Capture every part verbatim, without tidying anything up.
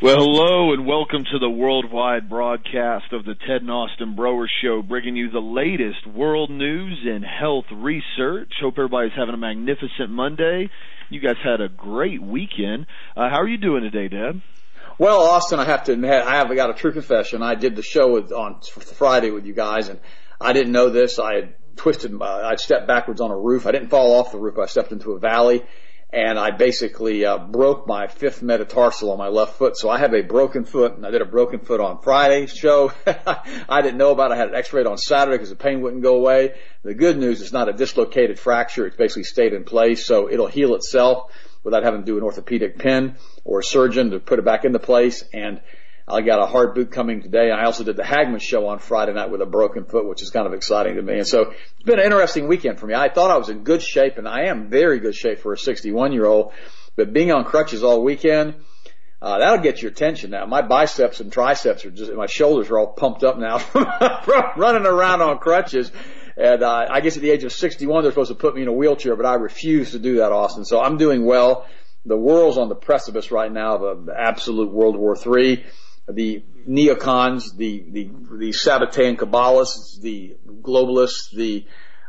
Well, hello and welcome to the worldwide broadcast of the Ted and Austin Broer Show, bringing you the latest world news and health research. Hope everybody's having a magnificent Monday. You guys had a great weekend. Uh, how are you doing today, Dad? Well, Austin, I have to admit, I have got a true confession. I did the show with, on Friday with you guys, and I didn't know this. I had twisted, my, I'd stepped backwards on a roof. I didn't fall off the roof. I stepped into a valley. And I basically uh, broke my fifth metatarsal on my left foot. So I have a broken foot, and I did a broken foot on Friday's show. I didn't know about it. I had an x-ray on Saturday because the pain wouldn't go away. The good news, it's not a dislocated fracture. It's basically stayed in place, so it'll heal itself without having to do an orthopedic pin or a surgeon to put it back into place. And I got a hard boot coming today. I also did the Hagman show on Friday night with a broken foot, which is kind of exciting to me. And so it's been an interesting weekend for me. I thought I was in good shape, and I am very good shape for a sixty-one-year-old. But being on crutches all weekend, uh, that'll get your attention now. My biceps and triceps are just, my shoulders are all pumped up now from running around on crutches. And uh, I guess at the age of sixty-one, they're supposed to put me in a wheelchair, but I refuse to do that, Austin. So I'm doing well. The world's on the precipice right now of an absolute World War Three. The neocons, the, the, the Sabbatean Kabbalists, the globalists, the,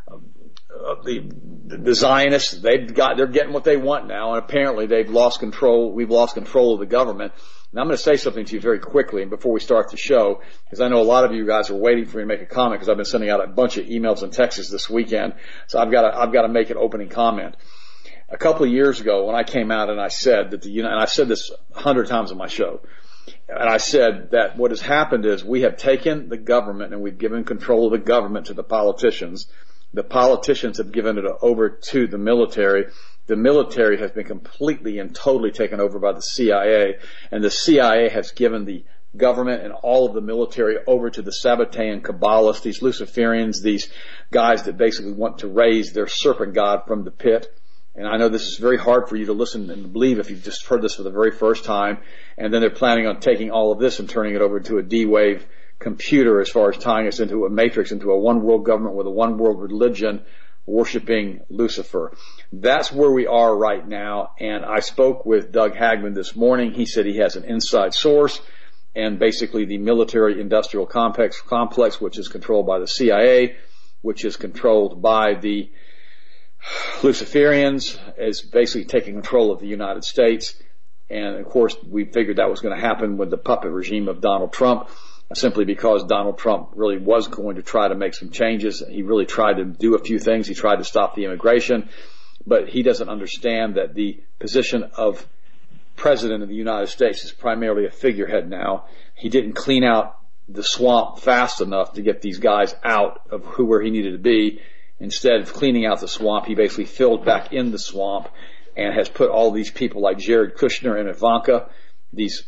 uh, the, the Zionists, they've got, they're getting what they want now, and apparently they've lost control, we've lost control of the government. And I'm going to say something to you very quickly and before we start the show, because I know a lot of you guys are waiting for me to make a comment, because I've been sending out a bunch of emails and texts this weekend, so I've got to, I've got to make an opening comment. A couple of years ago, when I came out and I said that the, and I've said this a hundred times on my show, and I said that what has happened is we have taken the government and we've given control of the government to the politicians. The politicians have given it over to the military. The military has been completely and totally taken over by the C I A, and the C I A has given the government and all of the military over to the Sabbatean Kabbalists, these Luciferians, these guys that basically want to raise their serpent god from the pit. And I know this is very hard for you to listen and believe if you've just heard this for the very first time. And then they're planning on taking all of this and turning it over to a D-Wave computer as far as tying us into a matrix, into a one-world government with a one-world religion worshiping Lucifer. That's where we are right now. And I spoke with Doug Hagman this morning. He said he has an inside source, and basically the military-industrial complex, complex, which is controlled by the C I A, which is controlled by the Luciferians, is basically taking control of the United States. And of course, we figured that was going to happen with the puppet regime of Donald Trump, simply because Donald Trump really was going to try to make some changes. He really tried to do a few things. He tried to stop the immigration, but he doesn't understand that the position of President of the United States is primarily a figurehead now. He didn't clean out the swamp fast enough to get these guys out of who where he needed to be. Instead of cleaning out the swamp, he basically filled back in the swamp and has put all these people like Jared Kushner and Ivanka, these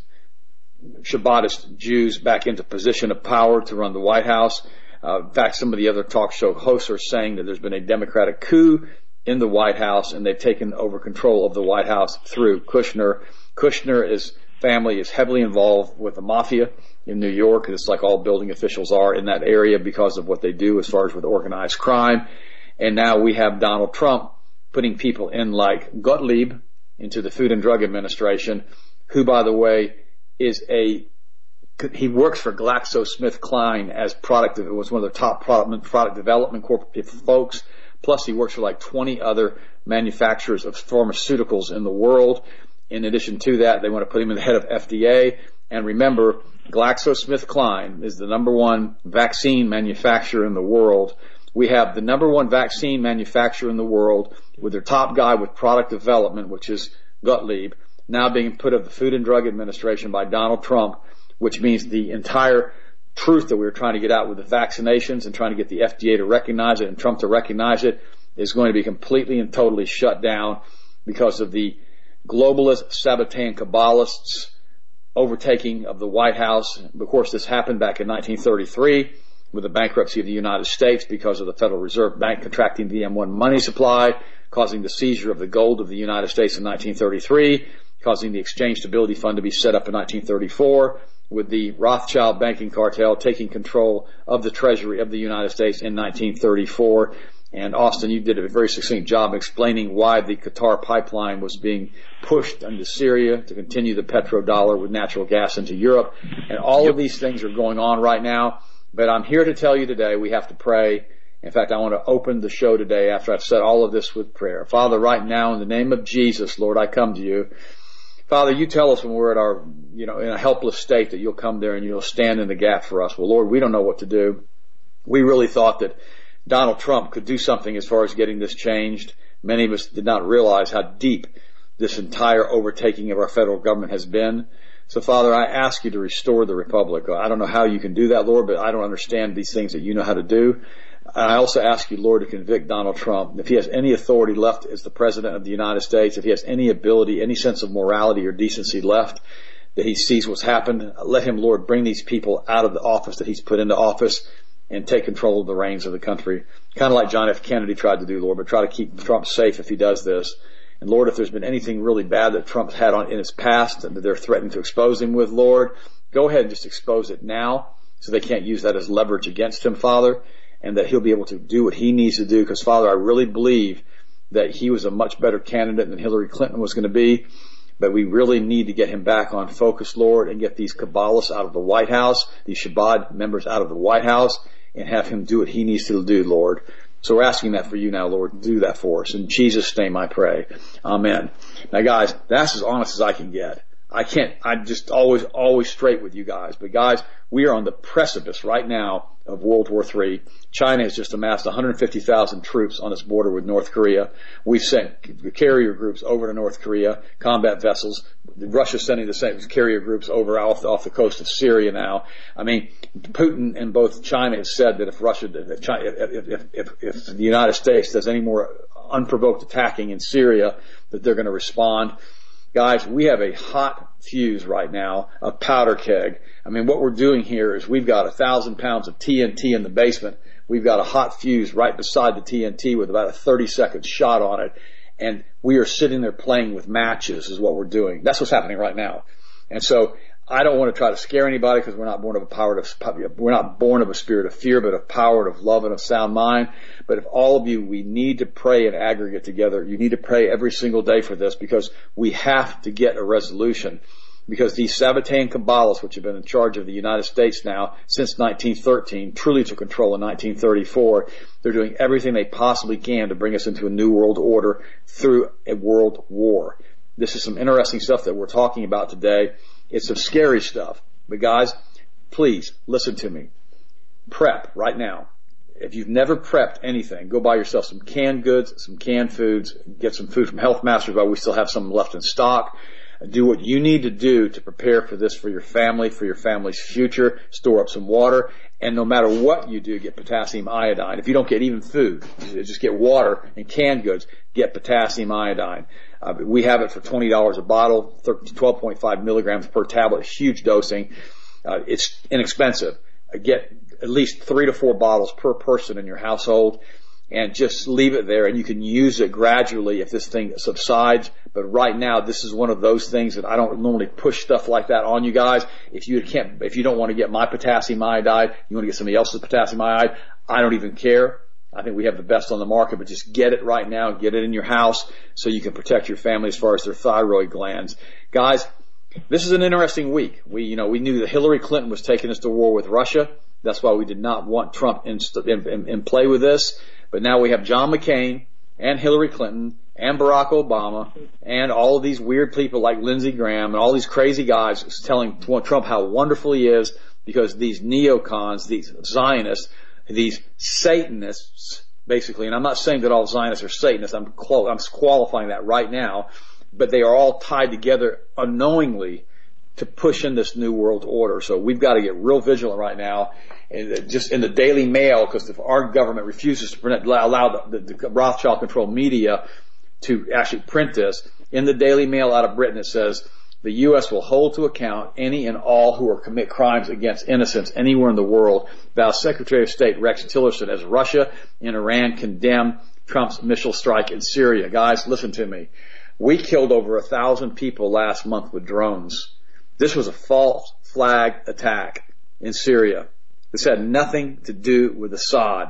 Shabbatist Jews, back into position of power to run the White House. Uh, in fact, some of the other talk show hosts are saying that there's been a Democratic coup in the White House, and they've taken over control of the White House through Kushner. Kushner, his family, is heavily involved with the mafia in New York. It's like all building officials are in that area because of what they do as far as with organized crime. And now we have Donald Trump putting people in like Gottlieb into the Food and Drug Administration, who, by the way, is a, he works for GlaxoSmithKline as product, it was one of the top product, product development corporate folks. Plus he works for like twenty other manufacturers of pharmaceuticals in the world. In addition to that, they want to put him in the head of F D A. And remember, GlaxoSmithKline is the number one vaccine manufacturer in the world. We have the number one vaccine manufacturer in the world with their top guy with product development, which is Gottlieb, now being put of the Food and Drug Administration by Donald Trump, which means the entire truth that we were trying to get out with the vaccinations and trying to get the F D A to recognize it and Trump to recognize it is going to be completely and totally shut down because of the globalist Sabbatean Kabbalists overtaking of the White House. Of course, this happened back in nineteen thirty-three with the bankruptcy of the United States because of the Federal Reserve Bank contracting the M one money supply, causing the seizure of the gold of the United States in nineteen thirty-three, causing the Exchange Stability Fund to be set up in nineteen thirty-four, with the Rothschild banking cartel taking control of the Treasury of the United States in nineteen thirty-four. And Austin, you did a very succinct job explaining why the Qatar pipeline was being pushed into Syria to continue the petrodollar with natural gas into Europe. And all yep. of these things are going on right now. But I'm here to tell you today we have to pray. In fact, I want to open the show today after I've said all of this with prayer. Father, right now, in the name of Jesus, Lord, I come to you. Father, you tell us when we're at our, you know, in a helpless state that you'll come there and you'll stand in the gap for us. Well, Lord, we don't know what to do. We really thought that Donald Trump could do something as far as getting this changed. Many of us did not realize how deep this entire overtaking of our federal government has been. So, Father, I ask you to restore the republic. I don't know how you can do that, Lord, but I don't understand these things that you know how to do. I also ask you, Lord, to convict Donald Trump. If he has any authority left as the President of the United States, if he has any ability, any sense of morality or decency left, that he sees what's happened, let him, Lord, bring these people out of the office that he's put into office and take control of the reins of the country. Kind of like John F. Kennedy tried to do, Lord, but try to keep Trump safe if he does this. And Lord, if there's been anything really bad that Trump's had on in his past and that they're threatening to expose him with, Lord, go ahead and just expose it now so they can't use that as leverage against him, Father, and that he'll be able to do what he needs to do. Because, Father, I really believe that he was a much better candidate than Hillary Clinton was going to be. But we really need to get him back on focus, Lord, and get these Kabbalists out of the White House, these Shabbat members out of the White House, and have him do what he needs to do, Lord. So we're asking that for you now, Lord. Do that for us. In Jesus' name I pray. Amen. Now, guys, that's as honest as I can get. I can't, I'm just always, always straight with you guys. But guys, we are on the precipice right now of World War Three. China has just amassed one hundred fifty thousand troops on its border with North Korea. We've sent carrier groups over to North Korea, combat vessels. Russia's sending the same carrier groups over off, off the coast of Syria now. I mean, Putin and both China have said that if Russia, if, China, if, if, if, if the United States does any more unprovoked attacking in Syria, that they're going to respond. Guys, we have a hot fuse right now, a powder keg. I mean, what we're doing here is we've got a thousand pounds of T N T in the basement. We've got a hot fuse right beside the T N T with about a thirty second shot on it. And we are sitting there playing with matches is what we're doing. That's what's happening right now. And so I don't want to try to scare anybody because we're not born of a power of, we're not born of a spirit of fear, but of power, of love, and of sound mind. But if all of you, we need to pray in aggregate together. You need to pray every single day for this because we have to get a resolution. Because these Sabbatean Kabbalists, which have been in charge of the United States now since nineteen thirteen, truly took control in nineteen thirty-four. They're doing everything they possibly can to bring us into a new world order through a world war. This is some interesting stuff that we're talking about today. It's some scary stuff. But guys, please listen to me. Prep right now. If you've never prepped anything, go buy yourself some canned goods, some canned foods, get some food from Health Masters while we still have some left in stock. Do what you need to do to prepare for this for your family, for your family's future. Store up some water. And no matter what you do, get potassium iodine. If you don't get even food, just get water and canned goods, get potassium iodine. Uh, we have it for twenty dollars a bottle, twelve point five milligrams per tablet, huge dosing. Uh, it's inexpensive. Uh, get at least three to four bottles per person in your household and just leave it there, and you can use it gradually if this thing subsides. But right now, this is one of those things that I don't normally push stuff like that on you guys. If you can't, if you don't want to get my potassium iodide, you want to get somebody else's potassium iodide, I don't even care. I think we have the best on the market, but just get it right now, get it in your house so you can protect your family as far as their thyroid glands. Guys, this is an interesting week. We, you know, we knew that Hillary Clinton was taking us to war with Russia. That's why we did not want Trump in, in, in play with this. But now we have John McCain and Hillary Clinton and Barack Obama and all of these weird people like Lindsey Graham and all these crazy guys telling Trump how wonderful he is because these neocons, these Zionists, these Satanists, basically, and I'm not saying that all Zionists are Satanists, I'm, qual- I'm qualifying that right now, but they are all tied together unknowingly to push in this new world order. So we've got to get real vigilant right now. And just in the Daily Mail, because if our government refuses to print, allow the, the, the Rothschild-controlled media to actually print this, in the Daily Mail out of Britain it says, the U S will hold to account any and all who are commit crimes against innocents anywhere in the world. While Secretary of State Rex Tillerson as Russia and Iran condemn Trump's missile strike in Syria. Guys, listen to me. We killed over a thousand people last month with drones. This was a false flag attack in Syria. This had nothing to do with Assad.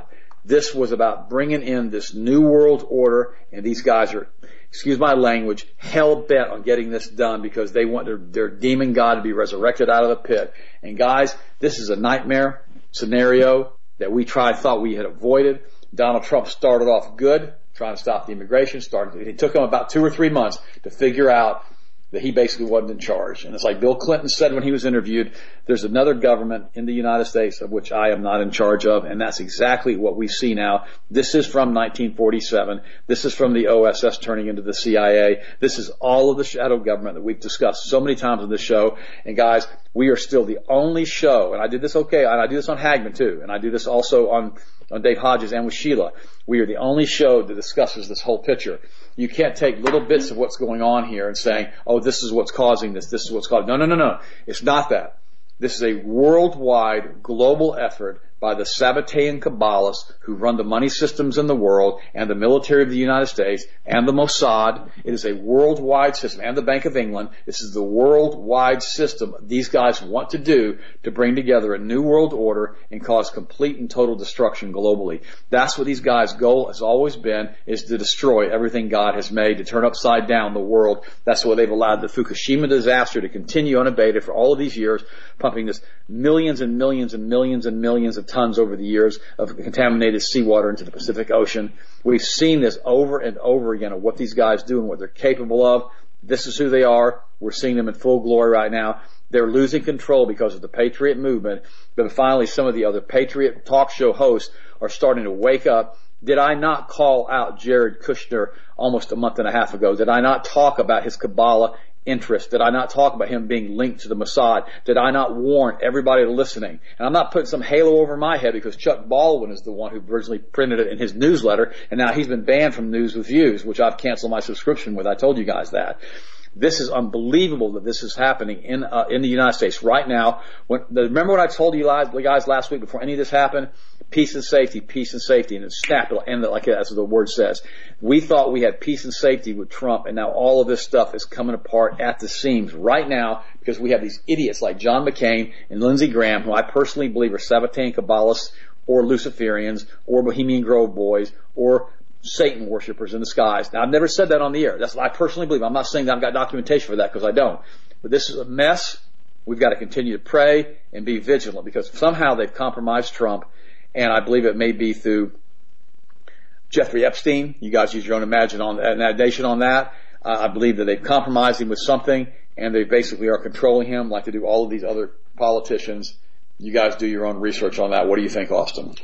This was about bringing in this new world order, and these guys are, excuse my language, hell-bent on getting this done because they want their, their demon god to be resurrected out of the pit. And guys, this is a nightmare scenario that we tried, thought we had avoided. Donald Trump started off good, trying to stop the immigration. Started, it took him about two or three months to figure out that he basically wasn't in charge. And it's like Bill Clinton said when he was interviewed, there's another government in the United States of which I am not in charge of, and that's exactly what we see now. This is from nineteen forty-seven. This is from the O S S turning into the C I A. This is all of the shadow government that we've discussed so many times on this show. And guys, we are still the only show, and I did this okay, and I do this on Hagman too, and I do this also on, on Dave Hodges and with Sheila. We are the only show that discusses this whole picture. You can't take little bits of what's going on here and saying, oh, this is what's causing this, this is what's causing. No, no, no, no. It's not that. This is a worldwide, global effort by the Sabbatean Kabbalists who run the money systems in the world and the military of the United States and the Mossad. It is a worldwide system, and the Bank of England. This is the worldwide system these guys want to do to bring together a new world order and cause complete and total destruction globally. That's what these guys' goal has always been, is to destroy everything God has made, to turn upside down the world. That's why they've allowed the Fukushima disaster to continue unabated for all of these years, pumping this millions and millions and millions and millions of tons over the years of contaminated seawater into the Pacific Ocean. We've seen this over and over again of what these guys do and what they're capable of. This is who they are. We're seeing them in full glory right now. They're losing control because of the Patriot movement. But finally, some of the other Patriot talk show hosts are starting to wake up. Did I not call out Jared Kushner almost a month and a half ago? Did I not talk about his Kabbalah interest? Did I not talk about him being linked to the Mossad? Did I not warn everybody listening? And I'm not putting some halo over my head because Chuck Baldwin is the one who originally printed it in his newsletter, and now he's been banned from News with Views, which I've canceled my subscription with. I told you guys that. This is unbelievable that this is happening in uh, in the United States right now. When, remember what I told you guys last week before any of this happened? Peace and safety, peace and safety, and it snapped, it'll end it like that's what the word says. We thought we had peace and safety with Trump, and now all of this stuff is coming apart at the seams right now because we have these idiots like John McCain and Lindsey Graham, who I personally believe are Sabbatean Kabbalists or Luciferians or Bohemian Grove boys or Satan worshippers in the skies. Now, I've never said that on the air. That's what I personally believe. I'm not saying that I've got documentation for that because I don't. But this is a mess. We've got to continue to pray and be vigilant because somehow they've compromised Trump, and I believe it may be through Jeffrey Epstein. You guys use your own imagine on imagination on that. Uh, I believe that they've compromised him with something, and they basically are controlling him like they do all of these other politicians. You guys do your own research on that. What do you think, Austin?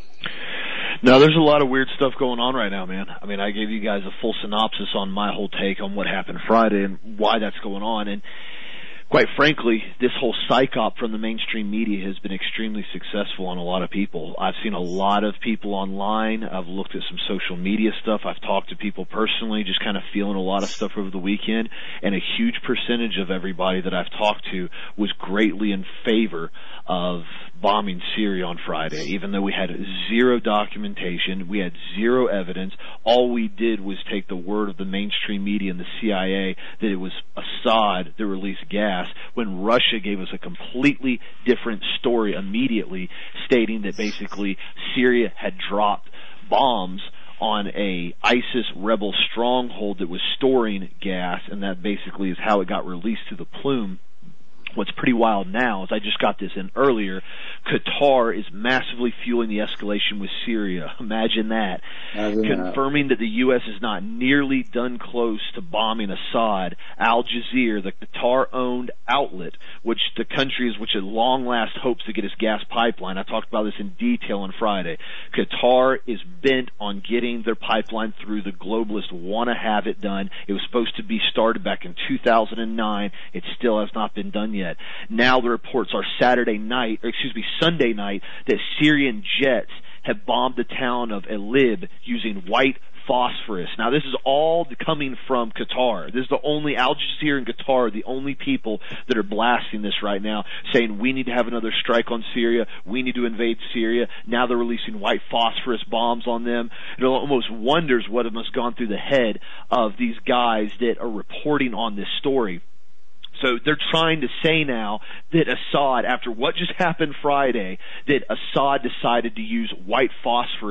No, there's a lot of weird stuff going on right now, man. I mean, I gave you guys a full synopsis on my whole take on what happened Friday and why that's going on. And quite frankly, this whole psyop from the mainstream media has been extremely successful on a lot of people. I've seen a lot of people online. I've looked at some social media stuff. I've talked to people personally, just kind of feeling a lot of stuff over the weekend. And a huge percentage of everybody that I've talked to was greatly in favor of bombing Syria on Friday, even though we had zero documentation, we had zero evidence. All we did was take the word of the mainstream media and the C I A that it was Assad that released gas, when Russia gave us a completely different story immediately, stating that basically Syria had dropped bombs on a ISIS rebel stronghold that was storing gas, and that basically is how it got released to the plume. What's pretty wild now is I just got this in earlier. Qatar is massively fueling the escalation with Syria. Imagine that. Imagine Confirming that. that the U S is not nearly done close to bombing Assad. Al Jazeera, the Qatar-owned outlet, which the country is, which at long last hopes to get its gas pipeline. I talked about this in detail on Friday. Qatar is bent on getting their pipeline through. The globalists want to have it done. It was supposed to be started back in two thousand nine. It still has not been done yet. Yet. Now the reports are Saturday night, or excuse me, Sunday night, that Syrian jets have bombed the town of Idlib using white phosphorus. Now this is all coming from Qatar. This is the only, Al Jazeera and Qatar are the only people that are blasting this right now, saying we need to have another strike on Syria, we need to invade Syria. Now they're releasing white phosphorus bombs on them. It almost wonders what must have gone through the head of these guys that are reporting on this story. So they're trying to say now that Assad, after what just happened Friday, that Assad decided to use white phosphorus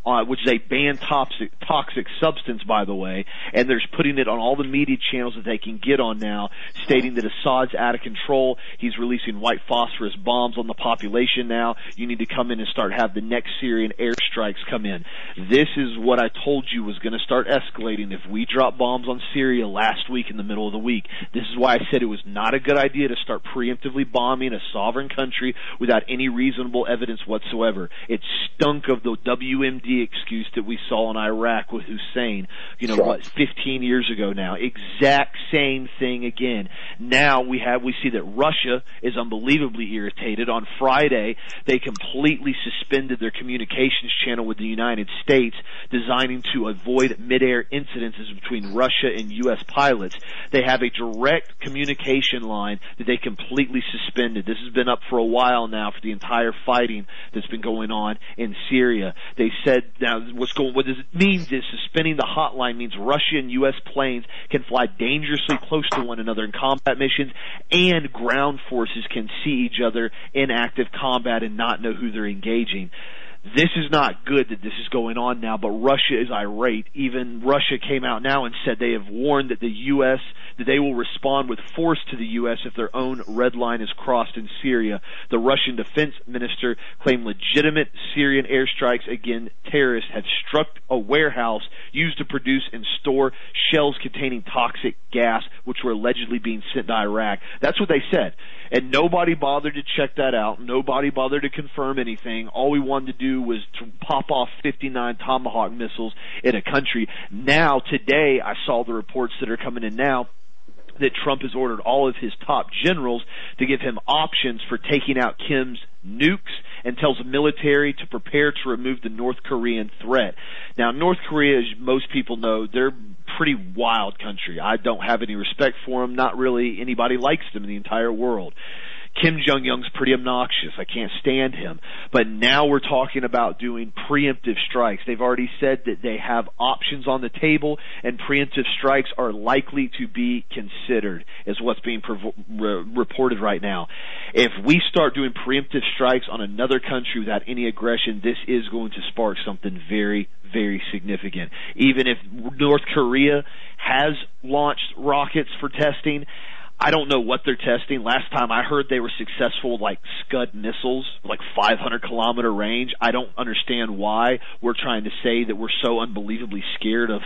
uh, which is a banned toxic, toxic substance, by the way, and they're putting it on all the media channels that they can get on now, stating that Assad's out of control. He's releasing white phosphorus bombs on the population now. You need to come in and start have the next Syrian airstrikes come in. This is what I told you was going to start escalating if we drop bombs on Syria last week in the middle of the week. This is why I said it was not a good idea to start preemptively bombing a sovereign country without any reasonable evidence whatsoever. It stunk of the W M D excuse that we saw in Iraq with Hussein, you know, sure. what, fifteen years ago now. Exact same thing again. Now we have, we see that Russia is unbelievably irritated. On Friday, they completely suspended their communications channel with the United States, designing to avoid mid-air incidences between Russia and U S pilots. They have a direct communication line that they completely suspended. This has been up for a while now for the entire fighting that's been going on in Syria. They said, now what's going, what this means is suspending the hotline means Russia and U S planes can fly dangerously close to one another in combat missions, and ground forces can see each other in active combat and not know who they're engaging. This is not good that this is going on now, but Russia is irate. Even Russia came out now and said they have warned that the U S, that they will respond with force to the U S if their own red line is crossed in Syria. The Russian defense minister claimed legitimate Syrian airstrikes against terrorists had struck a warehouse used to produce and store shells containing toxic gas, which were allegedly being sent to Iraq. That's what they said. And nobody bothered to check that out. Nobody bothered to confirm anything. All we wanted to do was to pop off fifty-nine Tomahawk missiles in a country. Now, today, I saw the reports that are coming in now that Trump has ordered all of his top generals to give him options for taking out Kim's nukes, and tells the military to prepare to remove the North Korean threat. Now, North Korea, as most people know, they're a pretty wild country. I don't have any respect for them. Not really anybody likes them in the entire world. Kim Jong-un's pretty obnoxious. I can't stand him. But now we're talking about doing preemptive strikes. They've already said that they have options on the table, and preemptive strikes are likely to be considered, is what's being pre- re- reported right now. If we start doing preemptive strikes on another country without any aggression, this is going to spark something very, very significant. Even if North Korea has launched rockets for testing, I don't know what they're testing. Last time I heard they were successful with like Scud missiles, like five hundred kilometer range. I don't understand why we're trying to say that we're so unbelievably scared of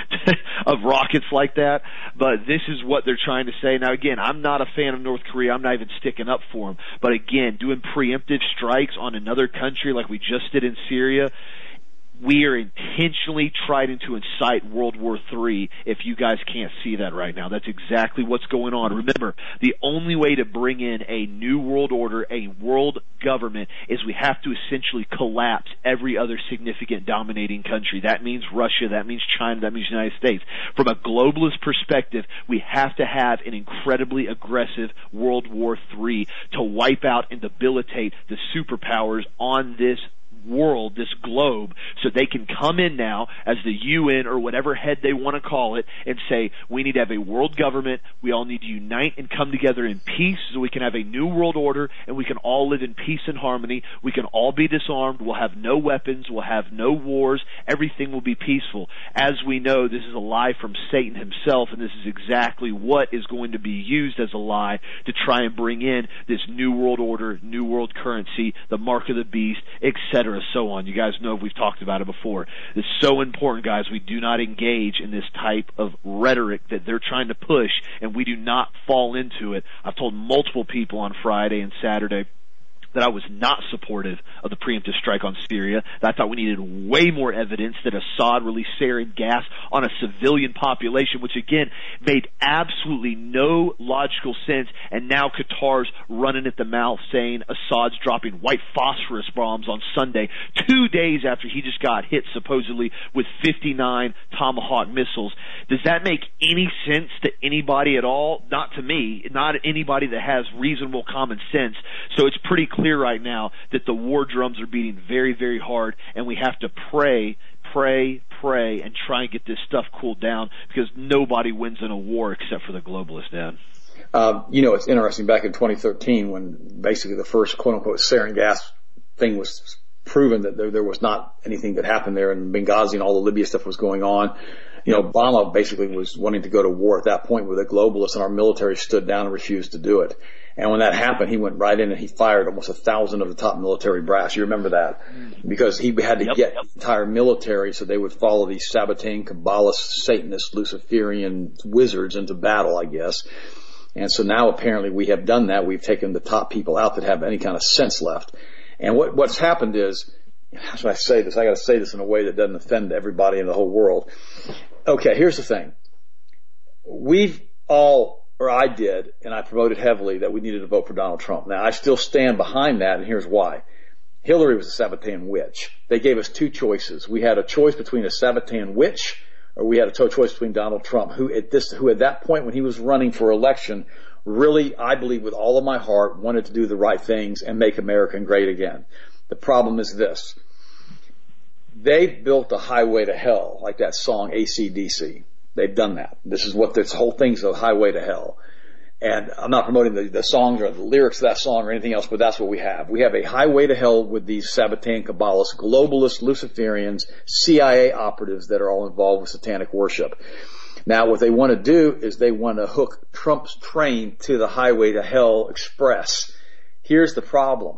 of rockets like that. But this is what they're trying to say. Now, again, I'm not a fan of North Korea. I'm not even sticking up for them. But again, doing preemptive strikes on another country like we just did in Syria, we are intentionally trying to incite World War Three, if you guys can't see that right now. That's exactly what's going on. Remember, the only way to bring in a new world order, a world government, is we have to essentially collapse every other significant dominating country. That means Russia, that means China, that means the United States. From a globalist perspective, we have to have an incredibly aggressive World War Three to wipe out and debilitate the superpowers on this world, this globe, so they can come in now as the U N or whatever head they want to call it and say, we need to have a world government, we all need to unite and come together in peace so we can have a new world order and we can all live in peace and harmony, we can all be disarmed, we'll have no weapons, we'll have no wars, everything will be peaceful. As we know, this is a lie from Satan himself, and this is exactly what is going to be used as a lie to try and bring in this new world order, new world currency, the mark of the beast, et cetera, so on. You guys know we've talked about it before. It's so important, guys, we do not engage in this type of rhetoric that they're trying to push, and we do not fall into it. I've told multiple people on Friday and Saturday that I was not supportive of the preemptive strike on Syria, that I thought we needed way more evidence that Assad released sarin gas on a civilian population, which again made absolutely no logical sense, and now Qatar's running at the mouth saying Assad's dropping white phosphorus bombs on Sunday, two days after he just got hit supposedly with fifty-nine Tomahawk missiles. Does that make any sense to anybody at all? Not to me, not anybody that has reasonable common sense. So it's pretty clear right now that the war drums are beating very, very hard, and we have to pray, pray, pray, and try and get this stuff cooled down, because nobody wins in a war except for the globalists, Dad. Uh, you know, it's interesting, back in twenty thirteen when basically the first quote-unquote sarin gas thing was proven that there, there was not anything that happened there in Benghazi and all the Libya stuff was going on. You know, Obama basically was wanting to go to war at that point with the globalists, and our military stood down and refused to do it. And when that happened, he went right in and he fired almost a thousand of the top military brass. You remember that? Because he had to yep, get yep. the entire military so they would follow these Sabbatean, Kabbalist, Satanist, Luciferian wizards into battle, I guess. And so now apparently we have done that. We've taken the top people out that have any kind of sense left. And what, what's happened is, how should I say this? I got to say this in a way that doesn't offend everybody in the whole world. Okay, here's the thing. We've all, or I did, and I promoted heavily that we needed to vote for Donald Trump. Now, I still stand behind that, and here's why. Hillary was a Sabbatean witch. They gave us two choices. We had a choice between a Sabbatean witch, or we had a choice between Donald Trump, who at this, who at that point when he was running for election, really, I believe with all of my heart, wanted to do the right things and make America great again. The problem is this. They built a highway to hell, like that song A C D C. They've done that. This is what this whole thing's a highway to hell. And I'm not promoting the, the songs or the lyrics of that song or anything else, but that's what we have. We have a highway to hell with these Sabbatean Kabbalists, globalists, Luciferians, C I A operatives that are all involved with satanic worship. Now, what they want to do is they want to hook Trump's train to the highway to hell express. Here's the problem.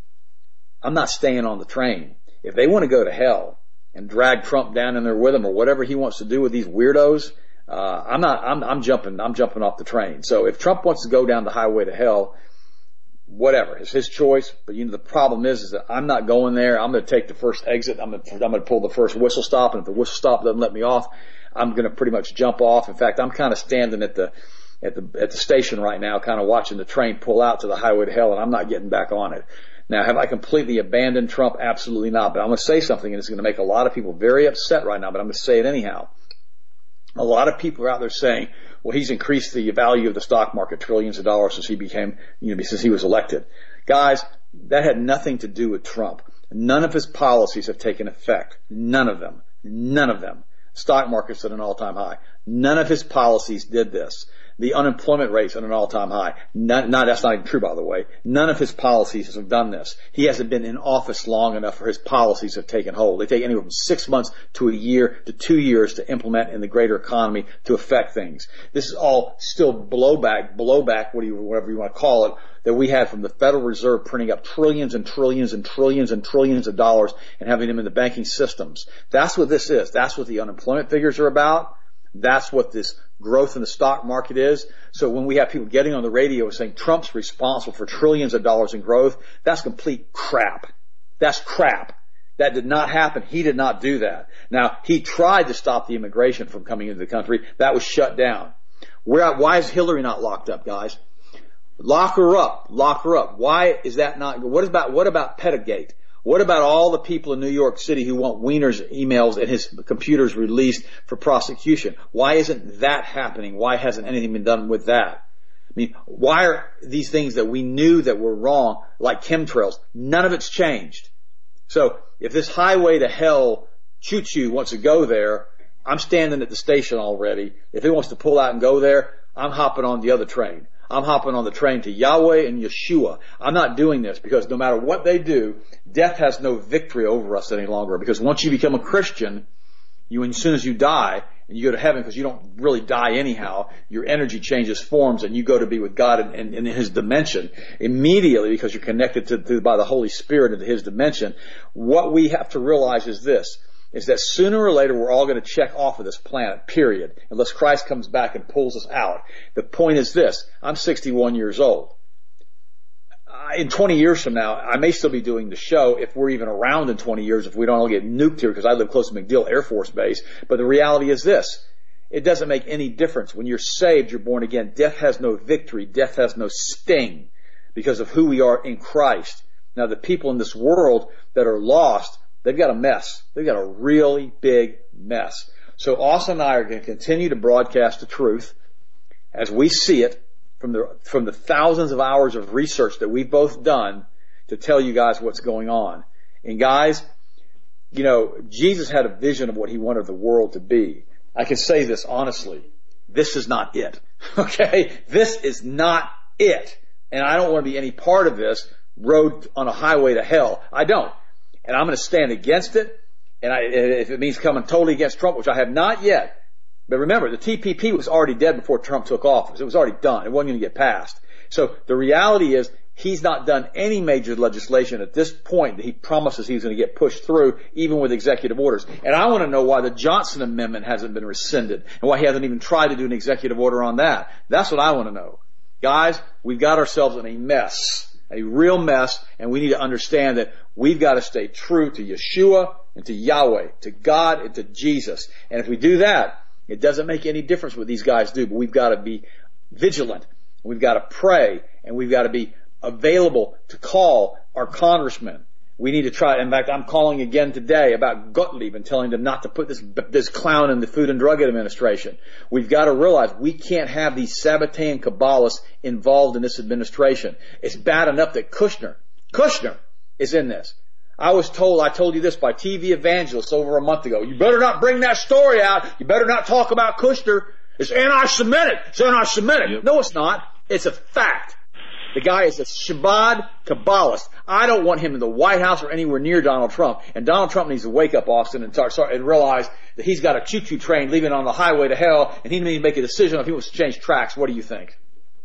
I'm not staying on the train. If they want to go to hell and drag Trump down in there with them or whatever he wants to do with these weirdos, uh, I'm not, I'm, I'm jumping, I'm jumping off the train. So if Trump wants to go down the highway to hell, whatever, it's his choice. But you know, the problem is, is that I'm not going there. I'm going to take the first exit. I'm going to, I'm going to pull the first whistle stop. And if the whistle stop doesn't let me off, I'm going to pretty much jump off. In fact, I'm kind of standing at the, at the, at the station right now, kind of watching the train pull out to the highway to hell, and I'm not getting back on it. Now, have I completely abandoned Trump? Absolutely not. But I'm going to say something, and it's going to make a lot of people very upset right now, but I'm going to say it anyhow. A lot of people are out there saying, well, he's increased the value of the stock market trillions of dollars since he became, you know, since he was elected. Guys, that had nothing to do with Trump. None of his policies have taken effect. None of them. None of them. Stock market's at an all-time high. None of his policies did this. The unemployment rate's at an all-time high. None, not, that's not even true, by the way. None of his policies have done this. He hasn't been in office long enough for his policies to have taken hold. They take anywhere from six months to a year to two years to implement in the greater economy to affect things. This is all still blowback, blowback, what do you, whatever you want to call it, that we had from the Federal Reserve printing up trillions and trillions and trillions and trillions of dollars and having them in the banking systems. That's what this is. That's what the unemployment figures are about. That's what this growth in the stock market is. So when we have people getting on the radio and saying Trump's responsible for trillions of dollars in growth, that's complete crap. That's crap. That did not happen. He did not do that. Now, he tried to stop the immigration from coming into the country. That was shut down. Where, why is Hillary not locked up, guys? Lock her up. Lock her up. Why is that not? What about, what about Pettagate? What about all the people in New York City who want Weiner's emails and his computers released for prosecution? Why isn't that happening? Why hasn't anything been done with that? I mean, why are these things that we knew that were wrong, like chemtrails, none of it's changed? So if this highway to hell choo-choo wants to go there, I'm standing at the station already. If it wants to pull out and go there, I'm hopping on the other train. I'm hopping on the train to Yahweh and Yeshua. I'm not doing this because no matter what they do, death has no victory over us any longer. Because once you become a Christian, you, as soon as you die and you go to heaven, because you don't really die anyhow, your energy changes forms and you go to be with God in, in, in His dimension immediately because you're connected to, to by the Holy Spirit into His dimension. What we have to realize is this, is that sooner or later we're all going to check off of this planet, period, unless Christ comes back and pulls us out. The point is this, I'm sixty-one years old. In twenty years from now, I may still be doing the show if we're even around in twenty years, if we don't all get nuked here, because I live close to MacDill Air Force Base. But the reality is this, it doesn't make any difference. When you're saved, you're born again. Death has no victory. Death has no sting because of who we are in Christ. Now, the people in this world that are lost, they've got a mess. They've got a really big mess. So Austin and I are going to continue to broadcast the truth as we see it from the, from the thousands of hours of research that we've both done to tell you guys what's going on. And guys, you know, Jesus had a vision of what He wanted the world to be. I can say this honestly. This is not it. Okay? This is not it. And I don't want to be any part of this road on a highway to hell. I don't. and I'm going to stand against it. And I, if it means coming totally against Trump, which I have not yet. But remember, the T P P was already dead before Trump took office. It was already done. It wasn't going to get passed. So the reality is he's not done any major legislation at this point that he promises he's going to get pushed through, even with executive orders. And I want to know why the Johnson Amendment hasn't been rescinded and why he hasn't even tried to do an executive order on that. That's what I want to know. Guys, we've got ourselves in a mess, a real mess, and we need to understand that we've got to stay true to Yeshua and to Yahweh, to God and to Jesus. And if we do that, it doesn't make any difference what these guys do, but we've got to be vigilant. We've got to pray, and we've got to be available to call our congressmen. We need to try. In fact, I'm calling again today about Gottlieb and telling them not to put this this clown in the Food and Drug Administration. We've got to realize we can't have these Sabbatean Kabbalists involved in this administration. It's bad enough that Kushner, Kushner is in this. I was told, I told you this by T V evangelists over a month ago. You better not bring that story out. You better not talk about Kushner. It's anti-Semitic. It's anti-Semitic. Yep. No, it's not. It's a fact. The guy is a Shabbat Kabbalist. I don't want him in the White House or anywhere near Donald Trump. And Donald Trump needs to wake up, Austin, and, start, start, and realize that he's got a choo-choo train leaving on the highway to hell, and he needs to make a decision if he wants to change tracks. What do you think?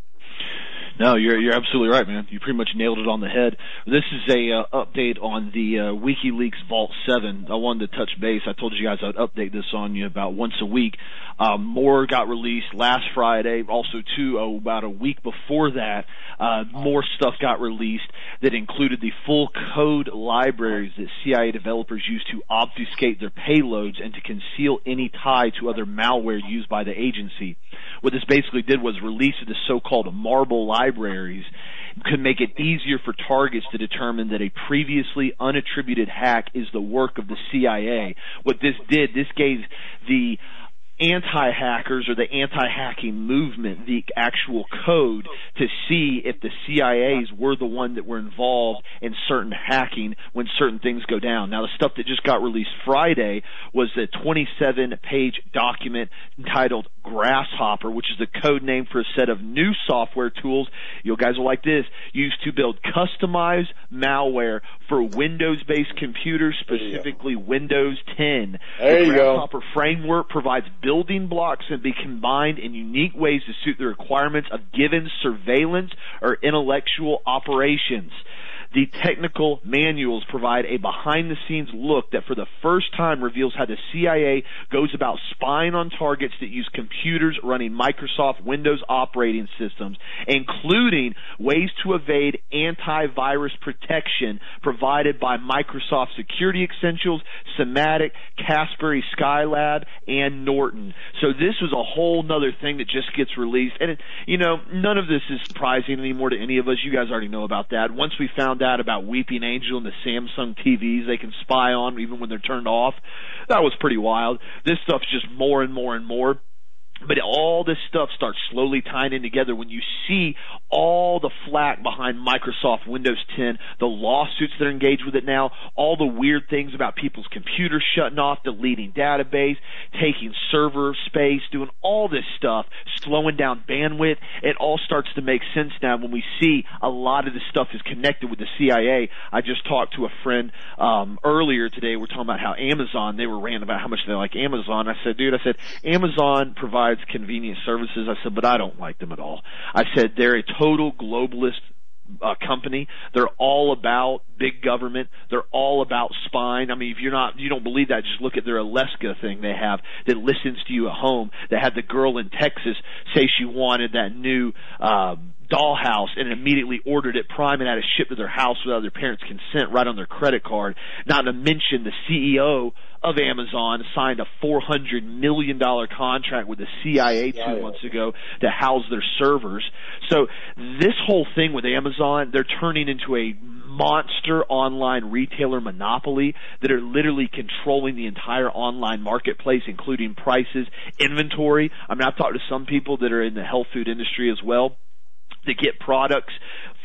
No, you're you're absolutely right, man. You pretty much nailed it on the head. This is a uh, update on the uh, WikiLeaks Vault seven. I wanted to touch base. I told you guys I'd update this on you about once a week. Um, more got released last Friday. Also, too, oh, about a week before that, uh, more stuff got released that included the full code libraries that C I A developers use to obfuscate their payloads and to conceal any tie to other malware used by the agency. What this basically did was release the so-called marble libraries could make it easier for targets to determine that a previously unattributed hack is the work of the C I A. What this did, this gave the anti-hackers or the anti-hacking movement the actual code to see if the C I As were the one that were involved in certain hacking when certain things go down. Now, the stuff that just got released Friday was a twenty-seven page document entitled Grasshopper, which is the code name for a set of new software tools, you guys will like this, used to build customized malware for Windows-based computers, specifically Windows ten. There the you Grasshopper go. framework provides building blocks and be combined in unique ways to suit the requirements of given surveillance or intellectual operations. The technical manuals provide a behind-the-scenes look that for the first time reveals how the C I A goes about spying on targets that use computers running Microsoft Windows operating systems, including ways to evade antivirus protection provided by Microsoft Security Essentials, Symantec, Kaspersky Skylab, and Norton. So this was a whole nother thing that just gets released. And, it, you know, none of this is surprising anymore to any of us. You guys already know about that. Once we found out about Weeping Angel and the Samsung T Vs they can spy on even when they're turned off, that was pretty wild. This stuff's just more and more and more. But all this stuff starts slowly tying in together when you see all the flack behind Microsoft Windows ten, the lawsuits that are engaged with it now, all the weird things about people's computers shutting off, deleting database, taking server space, doing all this stuff, slowing down bandwidth. It all starts to make sense now when we see a lot of this stuff is connected with the C I A. I just talked to a friend um, earlier today. We're talking about how Amazon, they were ranting about how much they like Amazon. I said, dude, I said, Amazon provides convenient services. I said, but I don't like them at all. I said, they're a total globalist uh, company. They're all about big government. They're all about spying. I mean, if you're not, you don't believe that, just look at their Alexa thing they have that listens to you at home. They had the girl in Texas say she wanted that new, uh, dollhouse and immediately ordered it Prime and had it shipped to their house without their parents' consent right on their credit card. Not to mention the C E O of Amazon signed a four hundred million dollars contract with the C I A two yeah, yeah. months ago to house their servers. So this whole thing with Amazon, they're turning into a monster online retailer monopoly that are literally controlling the entire online marketplace, including prices, inventory. I mean, I've talked to some people that are in the health food industry as well, to get products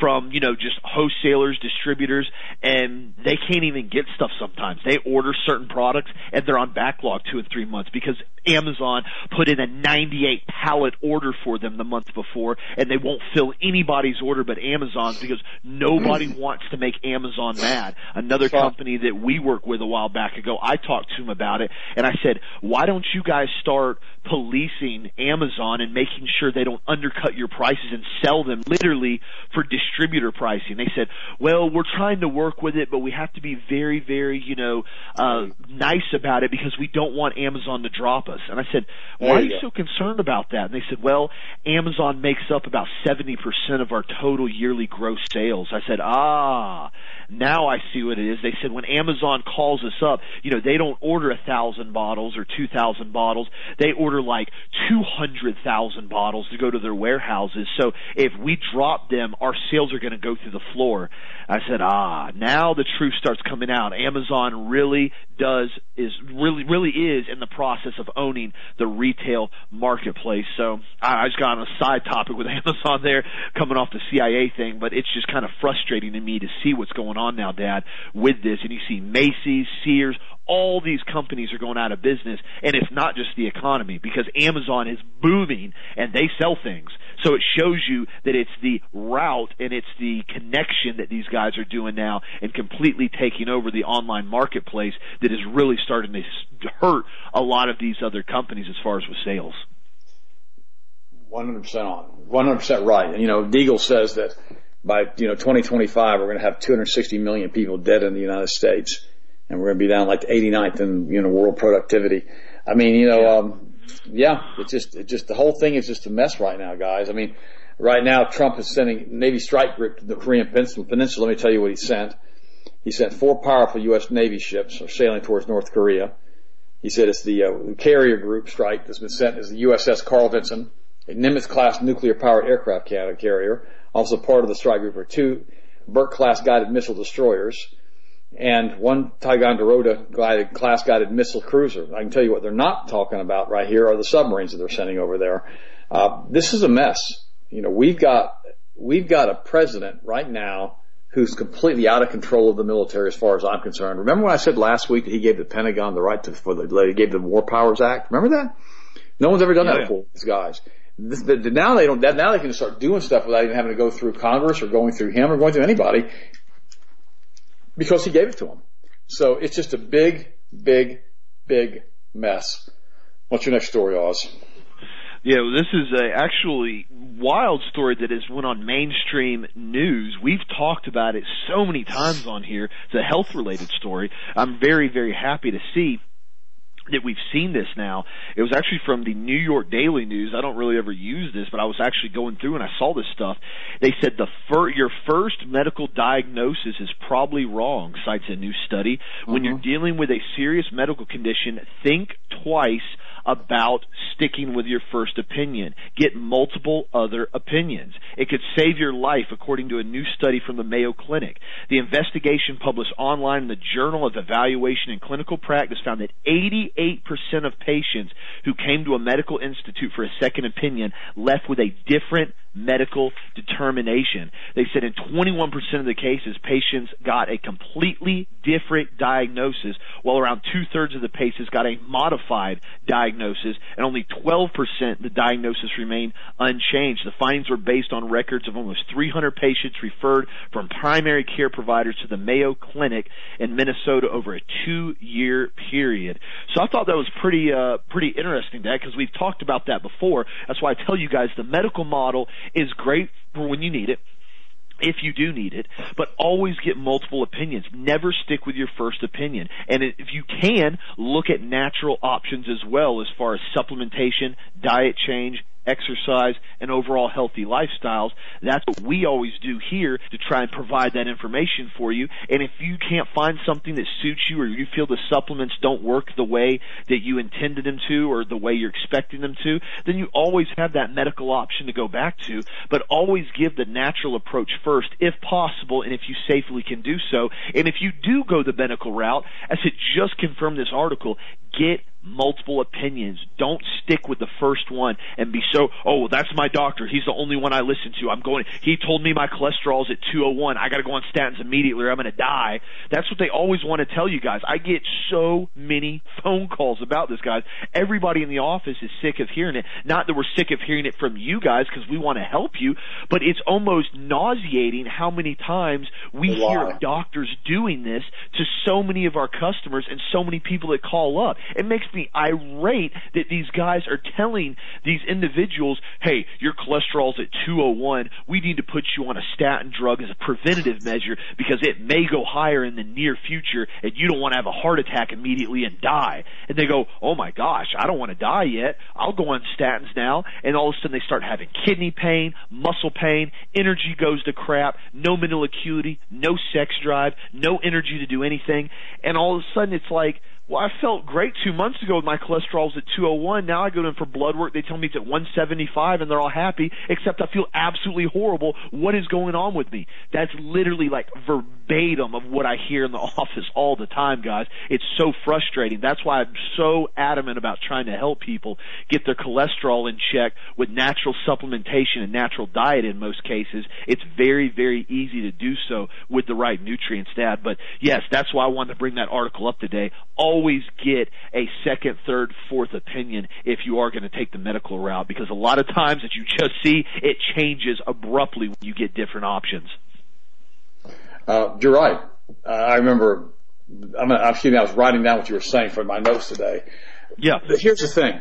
from, you know, just wholesalers, distributors, and they can't even get stuff sometimes. They order certain products and they're on backlog two and three months because Amazon put in a ninety-eight pallet order for them the month before, and they won't fill anybody's order but Amazon's because nobody wants to make Amazon mad. Another company that we work with a while back ago, I talked to him about it, and I said, why don't you guys start policing Amazon and making sure they don't undercut your prices and sell them literally for distributor pricing? They said, well, we're trying to work with it, but we have to be very, very, you know, uh, nice about it because we don't want Amazon to drop us. And I said, why are you so concerned about that? And they said, well, Amazon makes up about seventy percent of our total yearly gross sales. I said, ah, now I see what it is. They said when Amazon calls us up, you know, they don't order a thousand bottles or two thousand bottles. They order like two hundred thousand bottles to go to their warehouses. So if we drop them, our sales are going to go through the floor. I said, ah, now the truth starts coming out. Amazon really does, is really, really is in the process of owning the retail marketplace. So I just got on a side topic with Amazon there, coming off the C I A thing, but it's just kind of frustrating to me to see what's going on now, Dad, with this. And you see Macy's, Sears, all these companies are going out of business, and it's not just the economy because Amazon is booming and they sell things. So it shows you that it's the route and it's the connection that these guys are doing now and completely taking over the online marketplace that is really starting to hurt a lot of these other companies as far as with sales. one hundred percent on. one hundred percent right. And, you know, Deagle says that by, you know, twenty twenty-five, we're going to have two hundred sixty million people dead in the United States. And we're going to be down like the eighty-ninth in, you know, world productivity. I mean, you know, yeah. um, yeah, it's just, it just, the whole thing is just a mess right now, guys. I mean, right now, Trump is sending Navy strike group to the Korean Peninsula. Let me tell you what he sent. He sent four powerful U S Navy ships are sailing towards North Korea. He said it's the uh, carrier group strike that's been sent as the U S S Carl Vinson, a Nimitz-class nuclear-powered aircraft carrier. Also part of the strike group are two Burke-class guided missile destroyers and one Ticonderoga guided class guided missile cruiser. I can tell you what they're not talking about right here are the submarines that they're sending over there. Uh, this is a mess. You know, we've got we've got a president right now who's completely out of control of the military as far as I'm concerned. Remember when I said last week that he gave the Pentagon the right to, for the, he gave the War Powers Act? Remember that? No one's ever done yeah, that yeah. before, these guys. This, the, the, now they don't, now they can start doing stuff without even having to go through Congress or going through him or going through anybody because he gave it to them. So it's just a big, big, big mess. What's your next story, Oz? Yeah, well, this is a actually wild story that has went on mainstream news. We've talked about it so many times on here. It's a health-related story. I'm very, very happy to see that we've seen this now. It was actually from the New York Daily News. I don't really ever use this, but I was actually going through and I saw this stuff. They said the fir- your first medical diagnosis is probably wrong, cites a new study. When mm-hmm. you're dealing with a serious medical condition, think twice about sticking with your first opinion. Get multiple other opinions. It could save your life, according to a new study from the Mayo Clinic. The investigation published online in the Journal of Evaluation and Clinical Practice found that eighty-eight percent of patients who came to a medical institute for a second opinion left with a different medical determination. They said in twenty-one percent of the cases, patients got a completely different diagnosis, while around two-thirds of the patients got a modified diagnosis, and only twelve percent the diagnosis remained unchanged. The findings were based on records of almost three hundred patients referred from primary care providers to the Mayo Clinic in Minnesota over a two-year period. So I thought that was pretty, uh, pretty interesting, Dad, because we've talked about that before. That's why I tell you guys the medical model is great for when you need it, if you do need it, but always get multiple opinions. Never stick with your first opinion. And if you can, look at natural options as well as far as supplementation, diet change, exercise, and overall healthy lifestyles. That's what we always do here to try and provide that information for you. And if you can't find something that suits you or you feel the supplements don't work the way that you intended them to or the way you're expecting them to, then you always have that medical option to go back to, but always give the natural approach first if possible and if you safely can do so. And if you do go the medical route, as it just confirmed this article, Get multiple opinions. Don't stick with the first one and be so, oh, well, that's my doctor. He's the only one I listen to. I'm going, he told me my cholesterol's at two oh one. I got to go on statins immediately or I'm going to die. That's what they always want to tell you guys. I get so many phone calls about this, guys. Everybody in the office is sick of hearing it. Not that we're sick of hearing it from you guys because we want to help you, but it's almost nauseating how many times we hear doctors doing this to so many of our customers and so many people that call up. It makes me irate that these guys are telling these individuals, hey, your cholesterol's at two oh one. We need to put you on a statin drug as a preventative measure because it may go higher in the near future and you don't want to have a heart attack immediately and die. And they go, oh my gosh, I don't want to die yet. I'll go on statins now. And all of a sudden they start having kidney pain, muscle pain, energy goes to crap, no mental acuity, no sex drive, no energy to do anything. And all of a sudden it's like, well, I felt great two months ago with my cholesterol's at two oh one. Now I go in for blood work. They tell me it's at one seventy-five, and they're all happy, except I feel absolutely horrible. What is going on with me? That's literally like verbatim of what I hear in the office all the time, guys. It's so frustrating. That's why I'm so adamant about trying to help people get their cholesterol in check with natural supplementation and natural diet in most cases. It's very, very easy to do so with the right nutrients to add. But, yes, that's why I wanted to bring that article up today. Always get a second, third, fourth opinion if you are going to take the medical route, because a lot of times that you just see, it changes abruptly when you get different options. Uh, you're right. Uh, I remember, I'm, I'm excuse me, I was writing down what you were saying for my notes today. Yeah. But here's the thing.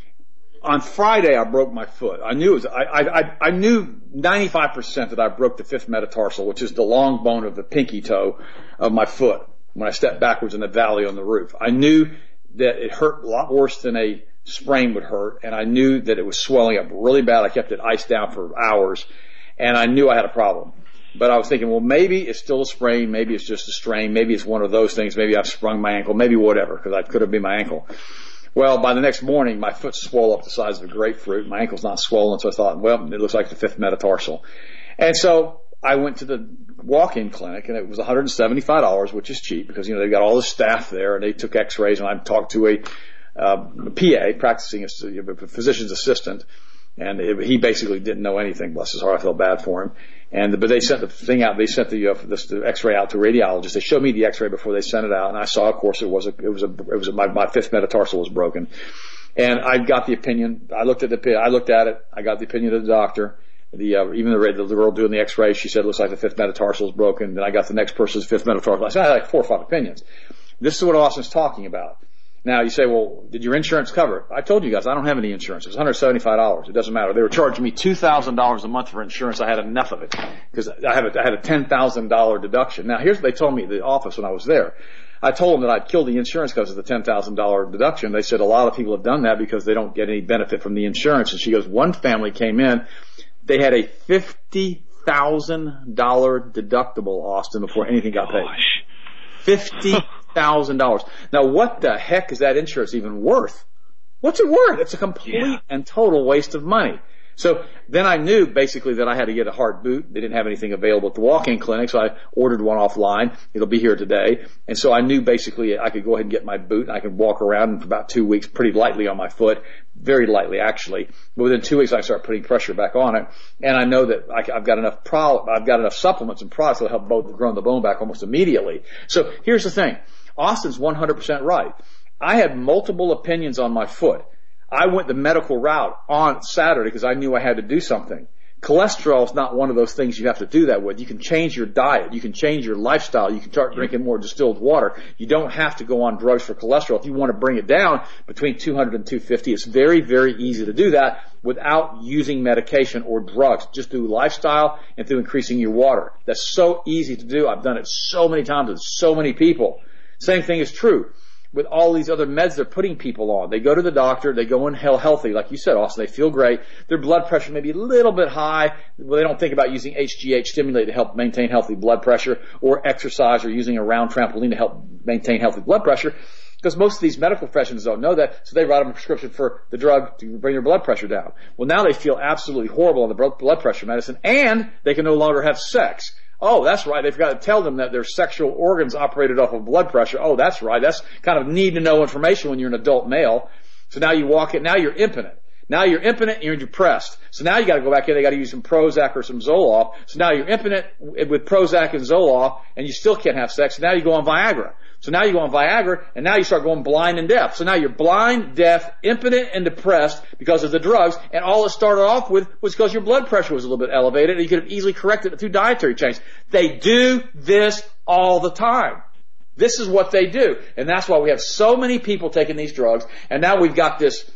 On Friday, I broke my foot. I knew it was, I, I, I knew ninety-five percent that I broke the fifth metatarsal, which is the long bone of the pinky toe of my foot, when I stepped backwards in the valley on the roof. I knew that it hurt a lot worse than a sprain would hurt, and I knew that it was swelling up really bad. I kept it iced down for hours, and I knew I had a problem. But I was thinking, well, maybe it's still a sprain, maybe it's just a strain, maybe it's one of those things, maybe I've sprung my ankle, maybe whatever, because I could have been my ankle. Well, by the next morning, my foot swelled up the size of a grapefruit. My ankle's not swollen, so I thought, well, it looks like the fifth metatarsal. And so I went to the walk-in clinic, and it was one hundred seventy-five dollars, which is cheap because, you know, they've got all the staff there, and they took x-rays, and I talked to a, uh, a P A, practicing as a physician's assistant, and it, he basically didn't know anything. Bless his heart, I felt bad for him. And but they sent the thing out. They sent the, uh, this, the X-ray out to a radiologist. They showed me the X-ray before they sent it out, and I saw, of course, it was a, it was a, it was a, my, my fifth metatarsal was broken. And I got the opinion. I looked at the, I looked at it. I got the opinion of the doctor. The uh, even the, the girl doing the X-ray, she said, it looks like the fifth metatarsal is broken. Then I got the next person's fifth metatarsal. I said, I had like four or five opinions. This is what Austin's talking about. Now you say, well, did your insurance cover it? I told you guys I don't have any insurance. It was one hundred seventy-five dollars. It doesn't matter. They were charging me two thousand dollars a month for insurance. I had enough of it because I had a, I had a ten thousand dollars deduction. Now here's what they told me at the office when I was there. I told them that I'd killed the insurance because of the ten thousand dollars deduction. They said a lot of people have done that because they don't get any benefit from the insurance. And she goes, one family came in. They had a fifty thousand dollars deductible, Austin, before anything got paid. fifty thousand dollars. Now, what the heck is that insurance even worth? What's it worth? It's a complete yeah. and total waste of money. So then I knew basically that I had to get a hard boot. They didn't have anything available at the walk-in clinic, so I ordered one offline. It'll be here today. And so I knew basically I could go ahead and get my boot, and I could walk around for about two weeks pretty lightly on my foot, very lightly actually. But within two weeks I start putting pressure back on it, and I know that I, I've got enough pro, I've got enough supplements and products that'll help both grow the bone back almost immediately. So here's the thing. Austin's one hundred percent right. I had multiple opinions on my foot. I went the medical route on Saturday because I knew I had to do something. Cholesterol is not one of those things you have to do that with. You can change your diet. You can change your lifestyle. You can start drinking more distilled water. You don't have to go on drugs for cholesterol. If you want to bring it down between two hundred and two fifty, it's very, very easy to do that without using medication or drugs. Just through lifestyle and through increasing your water. That's so easy to do. I've done it so many times with so many people. Same thing is true with all these other meds they're putting people on. They go to the doctor, they go in hell healthy, like you said, Austin, they feel great. Their blood pressure may be a little bit high. Well, they don't think about using H G H stimulate to help maintain healthy blood pressure, or exercise, or using a round trampoline to help maintain healthy blood pressure. Because most of these medical professionals don't know that, so they write them a prescription for the drug to bring their blood pressure down. Well, now they feel absolutely horrible on the blood pressure medicine, and they can no longer have sex. Oh, that's right. They've got to tell them that their sexual organs operated off of blood pressure. Oh, that's right. That's kind of need to know information when you're an adult male. So now you walk in, now you're impotent. Now you're impotent and you're depressed. So now you got to go back in. They got to use some Prozac or some Zoloft. So now you're impotent with Prozac and Zoloft, and you still can't have sex. So now you go on Viagra. So now you go on Viagra, and now you start going blind and deaf. So now you're blind, deaf, impotent, and depressed because of the drugs. And all it started off with was because your blood pressure was a little bit elevated, and you could have easily corrected it through dietary change. They do this all the time. This is what they do. And that's why we have so many people taking these drugs. And now we've got this,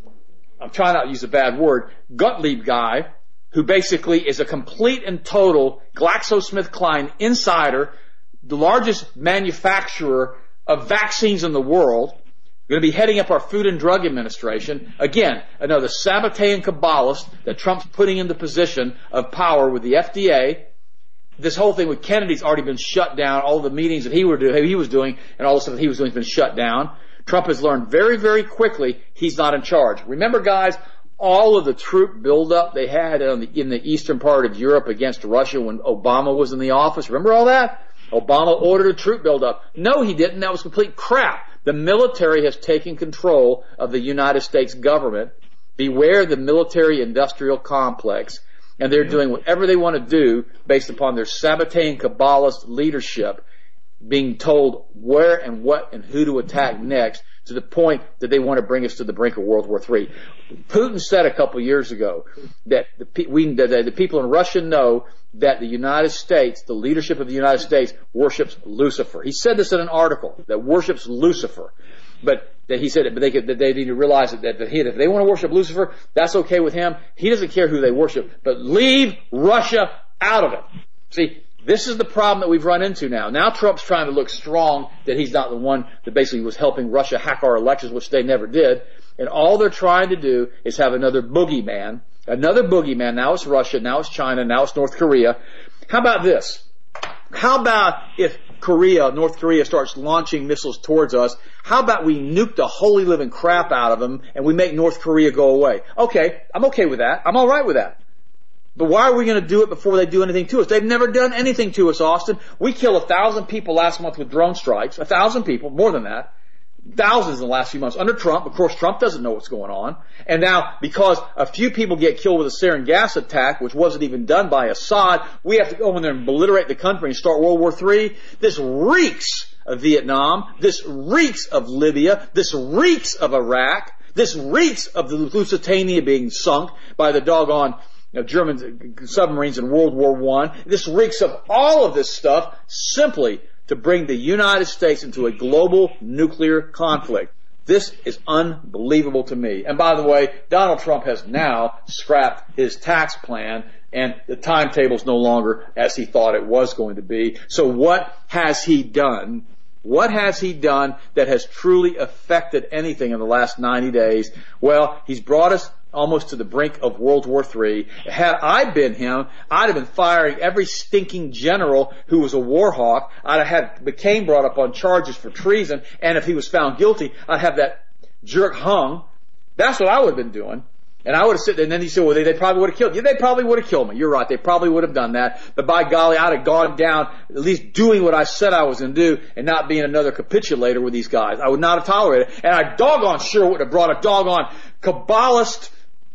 I'm trying not to use a bad word, Gottlieb guy, who basically is a complete and total GlaxoSmithKline insider, the largest manufacturer of vaccines in the world, going to be heading up our Food and Drug Administration. Again, another Sabbatean Kabbalist that Trump's putting in the position of power with the F D A. This whole thing with Kennedy's already been shut down. All the meetings that he, were do, he was doing and all the stuff that he was doing has been shut down. Trump has learned very, very quickly he's not in charge. Remember, guys, all of the troop buildup they had in the, in the eastern part of Europe against Russia when Obama was in the office? Remember all that? Obama ordered a troop buildup. No, he didn't. That was complete crap. The military has taken control of the United States government. Beware the military-industrial complex. And they're doing whatever they want to do based upon their Sabbatean Kabbalist leadership, being told where and what and who to attack next, to the point that they want to bring us to the brink of World War Three. Putin said a couple years ago that the, we, that the people in Russia know that the United States, the leadership of the United States, worships Lucifer. He said this in an article, that worships Lucifer. But that he said it, but they could, that they need to realize that, that, that he, if they want to worship Lucifer, that's okay with him. He doesn't care who they worship, but leave Russia out of it. See, this is the problem that we've run into now. Now Trump's trying to look strong that he's not the one that basically was helping Russia hack our elections, which they never did. And all they're trying to do is have another boogeyman, another boogeyman. Now it's Russia, now it's China, now it's North Korea. How about this? How about if Korea, North Korea starts launching missiles towards us? How about we nuke the holy living crap out of them and we make North Korea go away? Okay, I'm okay with that. I'm all right with that. But why are we going to do it before they do anything to us? They've never done anything to us, Austin. We killed a thousand people last month with drone strikes. A thousand people, more than that. Thousands in the last few months under Trump. Of course, Trump doesn't know what's going on. And now, because a few people get killed with a sarin gas attack, which wasn't even done by Assad, we have to go in there and obliterate the country and start World War Three. This reeks of Vietnam. This reeks of Libya. This reeks of Iraq. This reeks of the Lusitania being sunk by the doggone you know, German submarines in World War One. This reeks of all of this stuff simply to bring the United States into a global nuclear conflict. This is unbelievable to me. And by the way, Donald Trump has now scrapped his tax plan, and the timetable is no longer as he thought it was going to be. So what has he done? What has he done that has truly affected anything in the last ninety days? Well, he's brought us almost to the brink of World War Three. Had I been him, I'd have been firing every stinking general who was a war hawk. I'd have had McCain brought up on charges for treason, and if he was found guilty, I'd have that jerk hung. That's what I would have been doing. And I would have said, and then he said, well, they, they probably would have killed you. They probably would have killed me. You're right. They probably would have done that. But by golly, I'd have gone down at least doing what I said I was going to do and not being another capitulator with these guys. I would not have tolerated it. And I doggone sure would have brought a doggone Kabbalist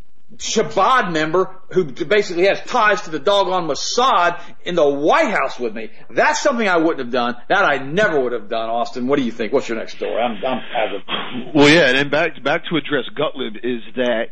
Shabbat member who basically has ties to the doggone Mossad in the White House with me. That's something I wouldn't have done. That I never would have done, Austin. What do you think? What's your next story? I'm, I'm as Well, yeah, and back, back to address Gottlieb is that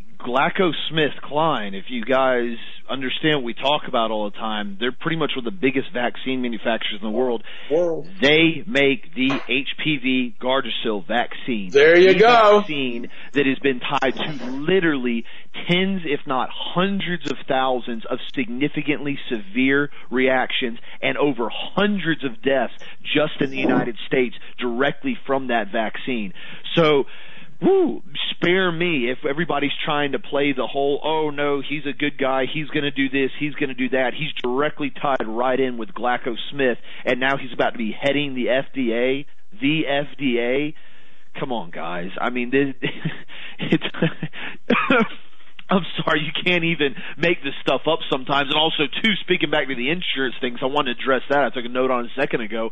GlaxoSmithKline, if you guys understand what we talk about all the time, they're pretty much one of the biggest vaccine manufacturers in the world. world. They make the H P V Gardasil vaccine. There you the go. Vaccine that has been tied to literally tens, if not hundreds of thousands of significantly severe reactions and over hundreds of deaths just in the United States directly from that vaccine. So, woo, spare me if everybody's trying to play the whole, oh no, he's a good guy, he's going to do this, he's going to do that. He's directly tied right in with GlaxoSmith, and now he's about to be heading the F D A, the F D A. Come on, guys. I mean, this, it's I'm sorry, you can't even make this stuff up sometimes. And also, too, speaking back to the insurance things, I wanted to address that. I took a note on a second ago.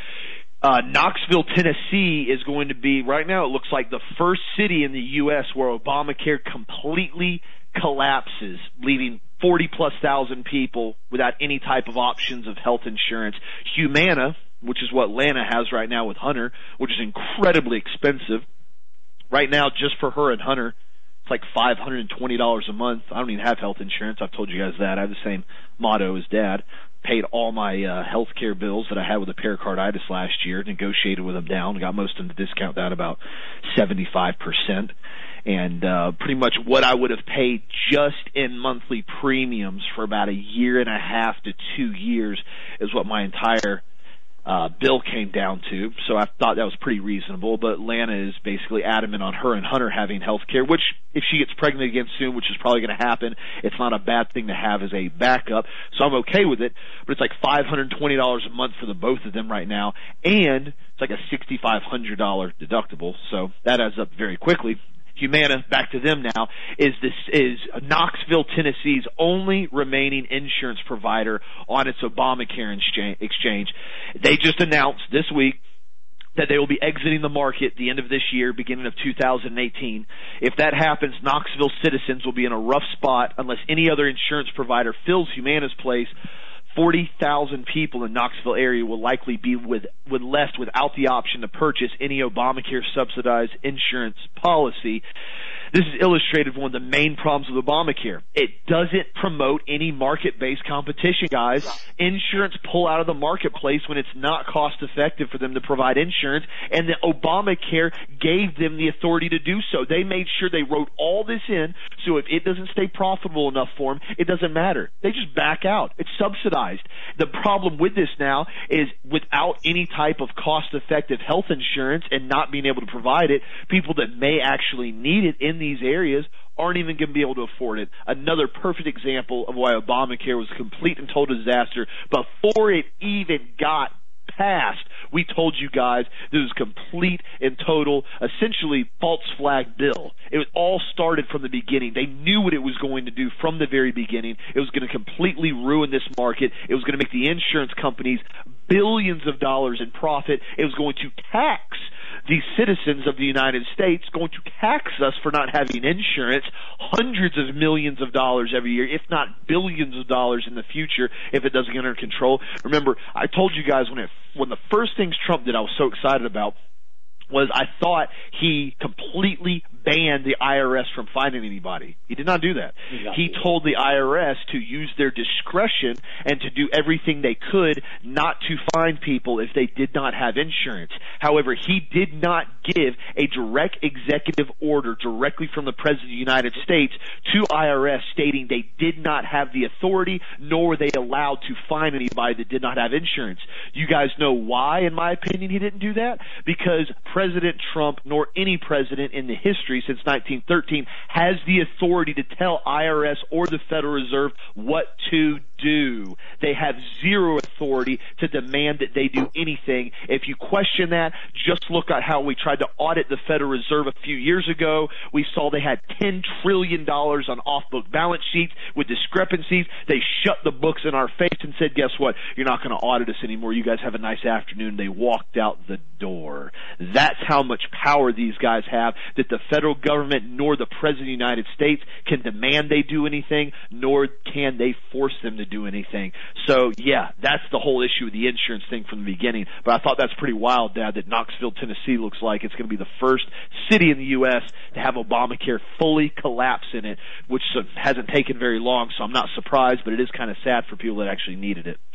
Uh, Knoxville, Tennessee is going to be, right now it looks like the first city in the U S where Obamacare completely collapses, leaving forty plus thousand people without any type of options of health insurance. Humana, which is what Lana has right now with Hunter, which is incredibly expensive. Right now, just for her and Hunter, it's like five hundred twenty dollars a month. I don't even have health insurance. I've told you guys that. I have the same motto as Dad. Paid all my uh, health care bills that I had with the pericarditis last year, negotiated with them down, got most of the discount down about seventy-five percent. And uh, pretty much what I would have paid just in monthly premiums for about a year and a half to two years is what my entire uh, bill came down to. So I thought that was pretty reasonable. But Lana is basically adamant on her and Hunter having health care, which if she gets pregnant again soon, which is probably going to happen, it's not a bad thing to have as a backup. So I'm okay with it. But it's like five hundred twenty dollars a month for the both of them right now. And it's like a six thousand five hundred dollars deductible. So that adds up very quickly. Humana, back to them now, is this is Knoxville, Tennessee's only remaining insurance provider on its Obamacare exchange. They just announced this week that they will be exiting the market at the end of this year, beginning of two thousand eighteen. If that happens, Knoxville citizens will be in a rough spot unless any other insurance provider fills Humana's place. forty thousand people in Knoxville area will likely be with, with left without the option to purchase any Obamacare subsidized insurance policy. This is illustrated with one of the main problems with Obamacare. It doesn't promote any market-based competition, guys. Insurance pull out of the marketplace when it's not cost-effective for them to provide insurance, and the Obamacare gave them the authority to do so. They made sure they wrote all this in, so if it doesn't stay profitable enough for them, it doesn't matter. They just back out. It's subsidized. The problem with this now is without any type of cost-effective health insurance and not being able to provide it, people that may actually need it in these areas aren't even going to be able to afford it. Another perfect example of why Obamacare was a complete and total disaster. Before it even got passed, we told you guys this was complete and total, essentially false flag bill. It was all started from the beginning. They knew what it was going to do from the very beginning. It was going to completely ruin this market. It was going to make the insurance companies billions of dollars in profit. It was going to tax the citizens of the United States, going to tax us for not having insurance, hundreds of millions of dollars every year, if not billions of dollars in the future if it doesn't get under control. Remember, I told you guys when it, when the first things Trump did I was so excited about was I thought he completely banned the I R S from finding anybody. He did not do that. Exactly. He told the I R S to use their discretion and to do everything they could not to find people if they did not have insurance. However, he did not give a direct executive order directly from the President of the United States to I R S stating they did not have the authority nor were they allowed to find anybody that did not have insurance. You guys know why, in my opinion, he didn't do that? Because President Trump, nor any president in the history since nineteen thirteen, has the authority to tell I R S or the Federal Reserve what to do. They have zero authority to demand that they do anything. If you question that, just look at how we tried to audit the Federal Reserve a few years ago. We saw they had ten trillion dollars on off-book balance sheets with discrepancies. They shut the books in our face and said, guess what? You're not going to audit us anymore. You guys have a nice afternoon. They walked out the door. That's how much power these guys have, that the federal government nor the President of the United States can demand they do anything, nor can they force them to do anything. So, yeah, that's the whole issue with the insurance thing from the beginning. But I thought that's pretty wild, Dad, that Knoxville, Tennessee looks like it's going to be the first city in the U S to have Obamacare fully collapse in it, which hasn't taken very long, so I'm not surprised, but it is kind of sad for people that actually needed it.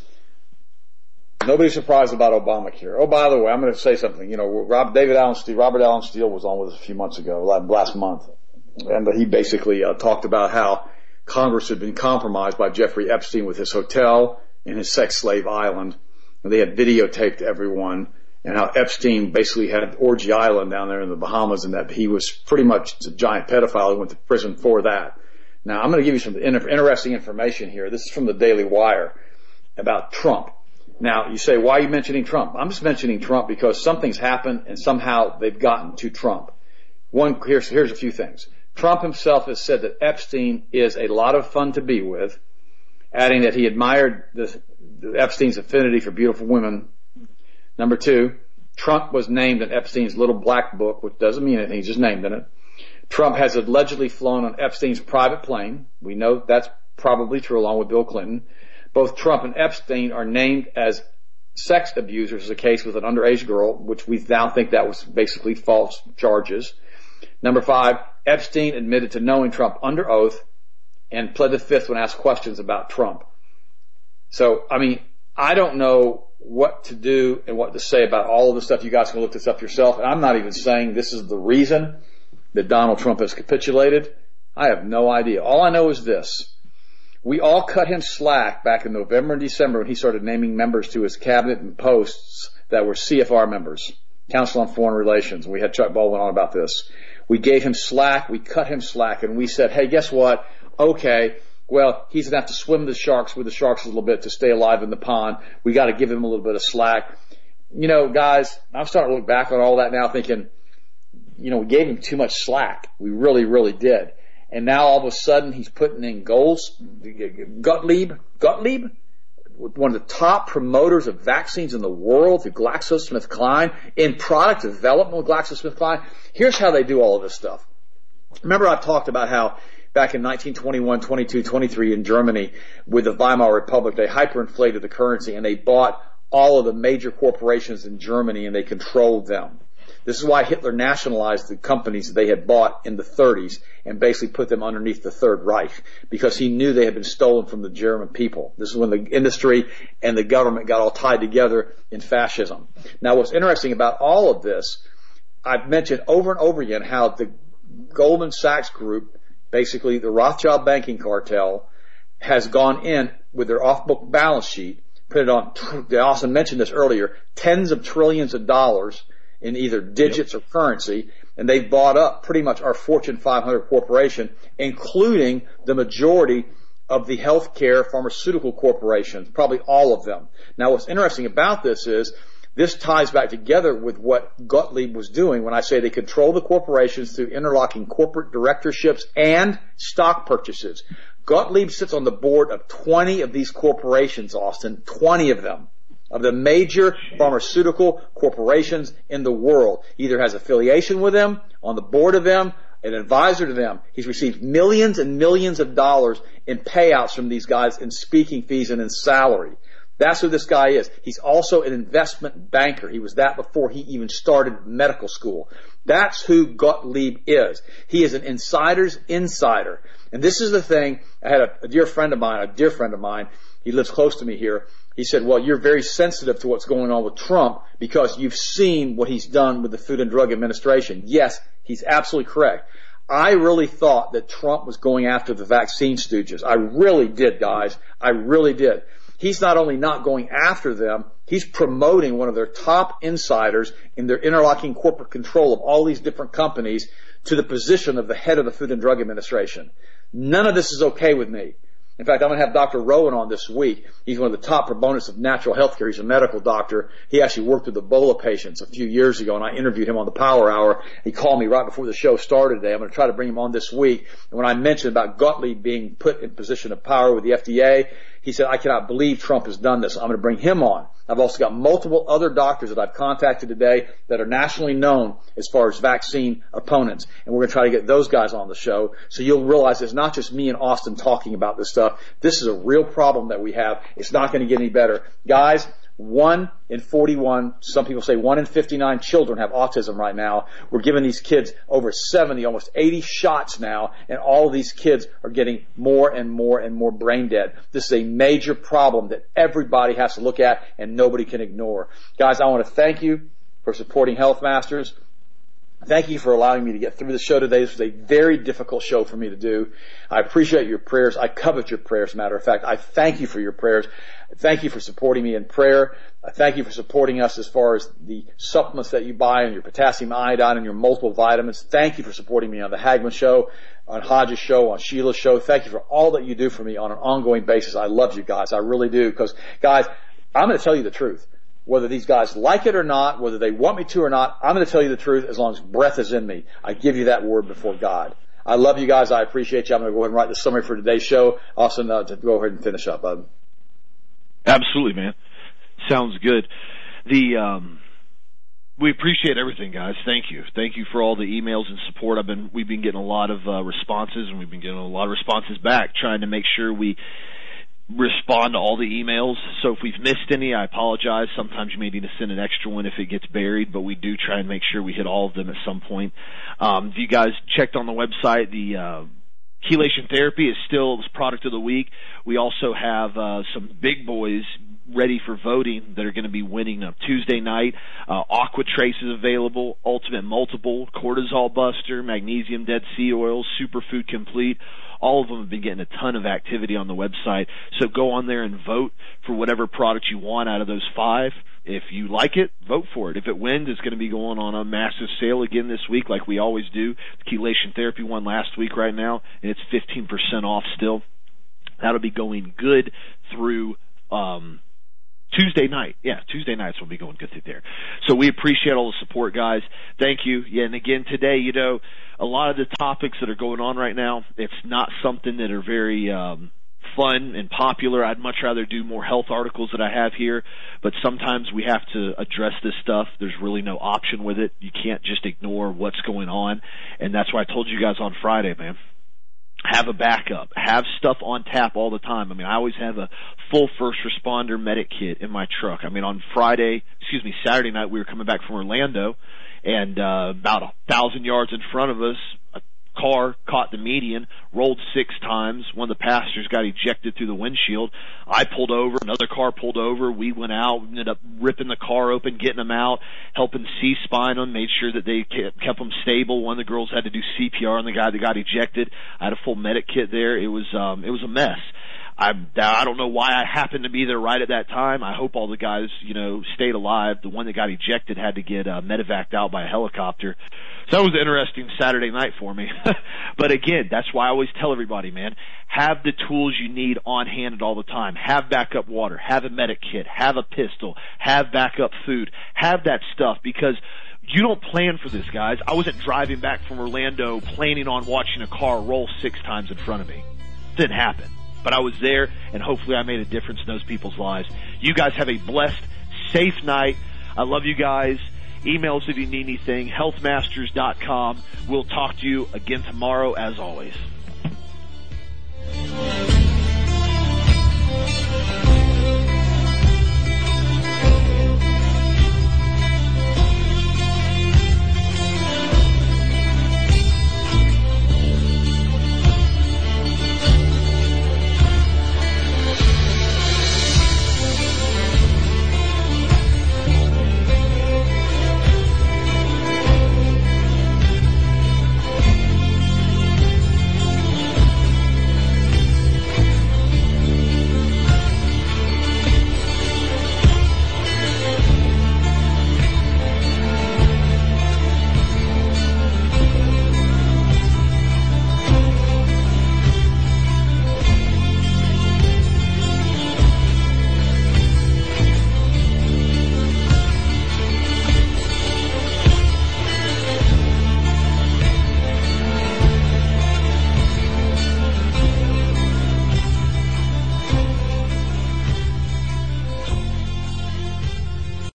Nobody's surprised about Obamacare. Oh, by the way, I'm going to say something. You know, Rob, David Allen Steele, Robert Allen Steele was on with us a few months ago, last month, and he basically uh, talked about how Congress had been compromised by Jeffrey Epstein with his hotel and his sex slave island. And they had videotaped everyone, and how Epstein basically had Orgy Island down there in the Bahamas, and that he was pretty much a giant pedophile who went to prison for that. Now, I'm going to give you some interesting information here. This is from the Daily Wire about Trump. Now, you say, why are you mentioning Trump? I'm just mentioning Trump because something's happened and somehow they've gotten to Trump. One, here's, here's a few things. Trump himself has said that Epstein is a lot of fun to be with, adding that he admired the, the Epstein's affinity for beautiful women. Number two, Trump was named in Epstein's little black book, which doesn't mean anything, he's just named in it. Trump has allegedly flown on Epstein's private plane. We know that's probably true, along with Bill Clinton. Both Trump and Epstein are named as sex abusers. There's a case with an underage girl, which we now think that was basically false charges. Number five, Epstein admitted to knowing Trump under oath and pled the fifth when asked questions about Trump. So, I mean, I don't know what to do and what to say about all of the stuff. You guys can look this up yourself. And I'm not even saying this is the reason that Donald Trump has capitulated. I have no idea. All I know is this. We all cut him slack back in November and December when he started naming members to his cabinet and posts that were C F R members, Council on Foreign Relations. We had Chuck Baldwin on about this. We gave him slack. We cut him slack. And we said, hey, guess what? Okay, well, he's going to have to swim the sharks with the sharks a little bit to stay alive in the pond. We got to give him a little bit of slack. You know, guys, I'm starting to look back on all that now thinking, you know, we gave him too much slack. We really, really did. And now all of a sudden he's putting in goals. Gottlieb, Gottlieb, one of the top promoters of vaccines in the world through GlaxoSmithKline, in product development with GlaxoSmithKline. Here's how they do all of this stuff. Remember I talked about how back in nineteen twenty-one, twenty-two, twenty-three in Germany with the Weimar Republic, they hyperinflated the currency and they bought all of the major corporations in Germany and they controlled them. This is why Hitler nationalized the companies that they had bought in the thirties and basically put them underneath the Third Reich because he knew they had been stolen from the German people. This is when the industry and the government got all tied together in fascism. Now, what's interesting about all of this, I've mentioned over and over again how the Goldman Sachs Group, basically the Rothschild banking cartel, has gone in with their off-book balance sheet, put it on, they also mentioned this earlier, tens of trillions of dollars in either digits yep. or currency, and they've bought up pretty much our Fortune five hundred corporation, including the majority of the healthcare pharmaceutical corporations, probably all of them. Now, what's interesting about this is this ties back together with what Gottlieb was doing when I say they control the corporations through interlocking corporate directorships and stock purchases. Gottlieb sits on the board of twenty of these corporations, Austin, twenty of them. Of the major pharmaceutical corporations in the world. He either has affiliation with them, on the board of them, an advisor to them. He's received millions and millions of dollars in payouts from these guys in speaking fees and in salary. That's who this guy is. He's also an investment banker. He was that before he even started medical school. That's who Gottlieb is. He is an insider's insider. And this is the thing, I had a, a dear friend of mine, a dear friend of mine, he lives close to me here. He said, well, you're very sensitive to what's going on with Trump because you've seen what he's done with the Food and Drug Administration. Yes, he's absolutely correct. I really thought that Trump was going after the vaccine stooges. I really did, guys. I really did. He's not only not going after them, he's promoting one of their top insiders in their interlocking corporate control of all these different companies to the position of the head of the Food and Drug Administration. None of this is okay with me. In fact, I'm going to have Doctor Rowan on this week. He's one of the top proponents of natural health care. He's a medical doctor. He actually worked with Ebola patients a few years ago, and I interviewed him on the Power Hour. He called me right before the show started today. I'm going to try to bring him on this week. And when I mentioned about Gottlieb being put in position of power with the F D A, he said, I cannot believe Trump has done this. I'm going to bring him on. I've also got multiple other doctors that I've contacted today that are nationally known as far as vaccine opponents. And we're going to try to get those guys on the show. So you'll realize it's not just me and Austin talking about this stuff. This is a real problem that we have. It's not going to get any better. Guys, one in forty-one, some people say one in fifty-nine children have autism right now. We're giving these kids over seventy, almost eighty shots now, and all of these kids are getting more and more and more brain dead. This is a major problem that everybody has to look at and nobody can ignore. Guys, I want to thank you for supporting Health Masters. Thank you for allowing me to get through the show today. This was a very difficult show for me to do. I appreciate your prayers. I covet your prayers, as a matter of fact. I thank you for your prayers. Thank you for supporting me in prayer. I thank you for supporting us as far as the supplements that you buy and your potassium iodine and your multiple vitamins. Thank you for supporting me on the Hagman Show, on Hodges' show, on Sheila's show. Thank you for all that you do for me on an ongoing basis. I love you guys. I really do. Because, guys, I'm going to tell you the truth. Whether these guys like it or not, whether they want me to or not, I'm going to tell you the truth as long as breath is in me. I give you that word before God. I love you guys. I appreciate you. I'm going to go ahead and write the summary for today's show. Austin, uh, to go ahead and finish up, bud. Absolutely, man. Sounds good. The um, we appreciate everything, guys. Thank you. Thank you for all the emails and support. I've been we've been getting a lot of uh, responses, and we've been getting a lot of responses back, trying to make sure we respond to all the emails. So if we've missed any, I apologize. Sometimes you may need to send an extra one if it gets buried, but we do try and make sure we hit all of them at some point. Um, if you guys checked on the website, the uh, chelation therapy is still the product of the week. We also have uh, some big boys ready for voting that are going to be winning up Tuesday night. Uh, Aquatrace is available, Ultimate Multiple, Cortisol Buster, Magnesium Dead Sea Oils, Superfood Complete. All of them have been getting a ton of activity on the website. So go on there and vote for whatever product you want out of those five. If you like it, vote for it. If it wins, it's going to be going on a massive sale again this week like we always do. The chelation therapy won last week right now, and it's fifteen percent off still. That'll be going good through um Tuesday night. Yeah, Tuesday nights will be going good through there. So we appreciate all the support, guys. Thank you. Yeah, and again, today, you know, a lot of the topics that are going on right now, it's not something that are very um, fun and popular. I'd much rather do more health articles that I have here, but sometimes we have to address this stuff. There's really no option with it. You can't just ignore what's going on, and that's why I told you guys on Friday, man. Have a backup. Have stuff on tap all the time. I mean, I always have a full first responder medic kit in my truck. I mean, on Friday, excuse me, Saturday night, we were coming back from Orlando, and uh, about a thousand yards in front of us, a car caught the median, rolled six times. One of the passengers got ejected through the windshield. I pulled over. Another car pulled over. We went out, ended up ripping the car open, getting them out, helping C-spine them, made sure that they kept them stable. One of the girls had to do C P R on the guy that got ejected. I had a full medic kit there. It was um, it was a mess. I, I don't know why I happened to be there right at that time. I hope all the guys, you know, stayed alive. The one that got ejected had to get uh, medevaced out by a helicopter. So that was an interesting Saturday night for me. But again, that's why I always tell everybody, man, have the tools you need on hand at all the time. Have backup water. Have a medic kit. Have a pistol. Have backup food. Have that stuff, because you don't plan for this, guys. I wasn't driving back from Orlando planning on watching a car roll six times in front of me. It didn't happen. But I was there, and hopefully I made a difference in those people's lives. You guys have a blessed, safe night. I love you guys. Email us if you need anything, health masters dot com. We'll talk to you again tomorrow, as always.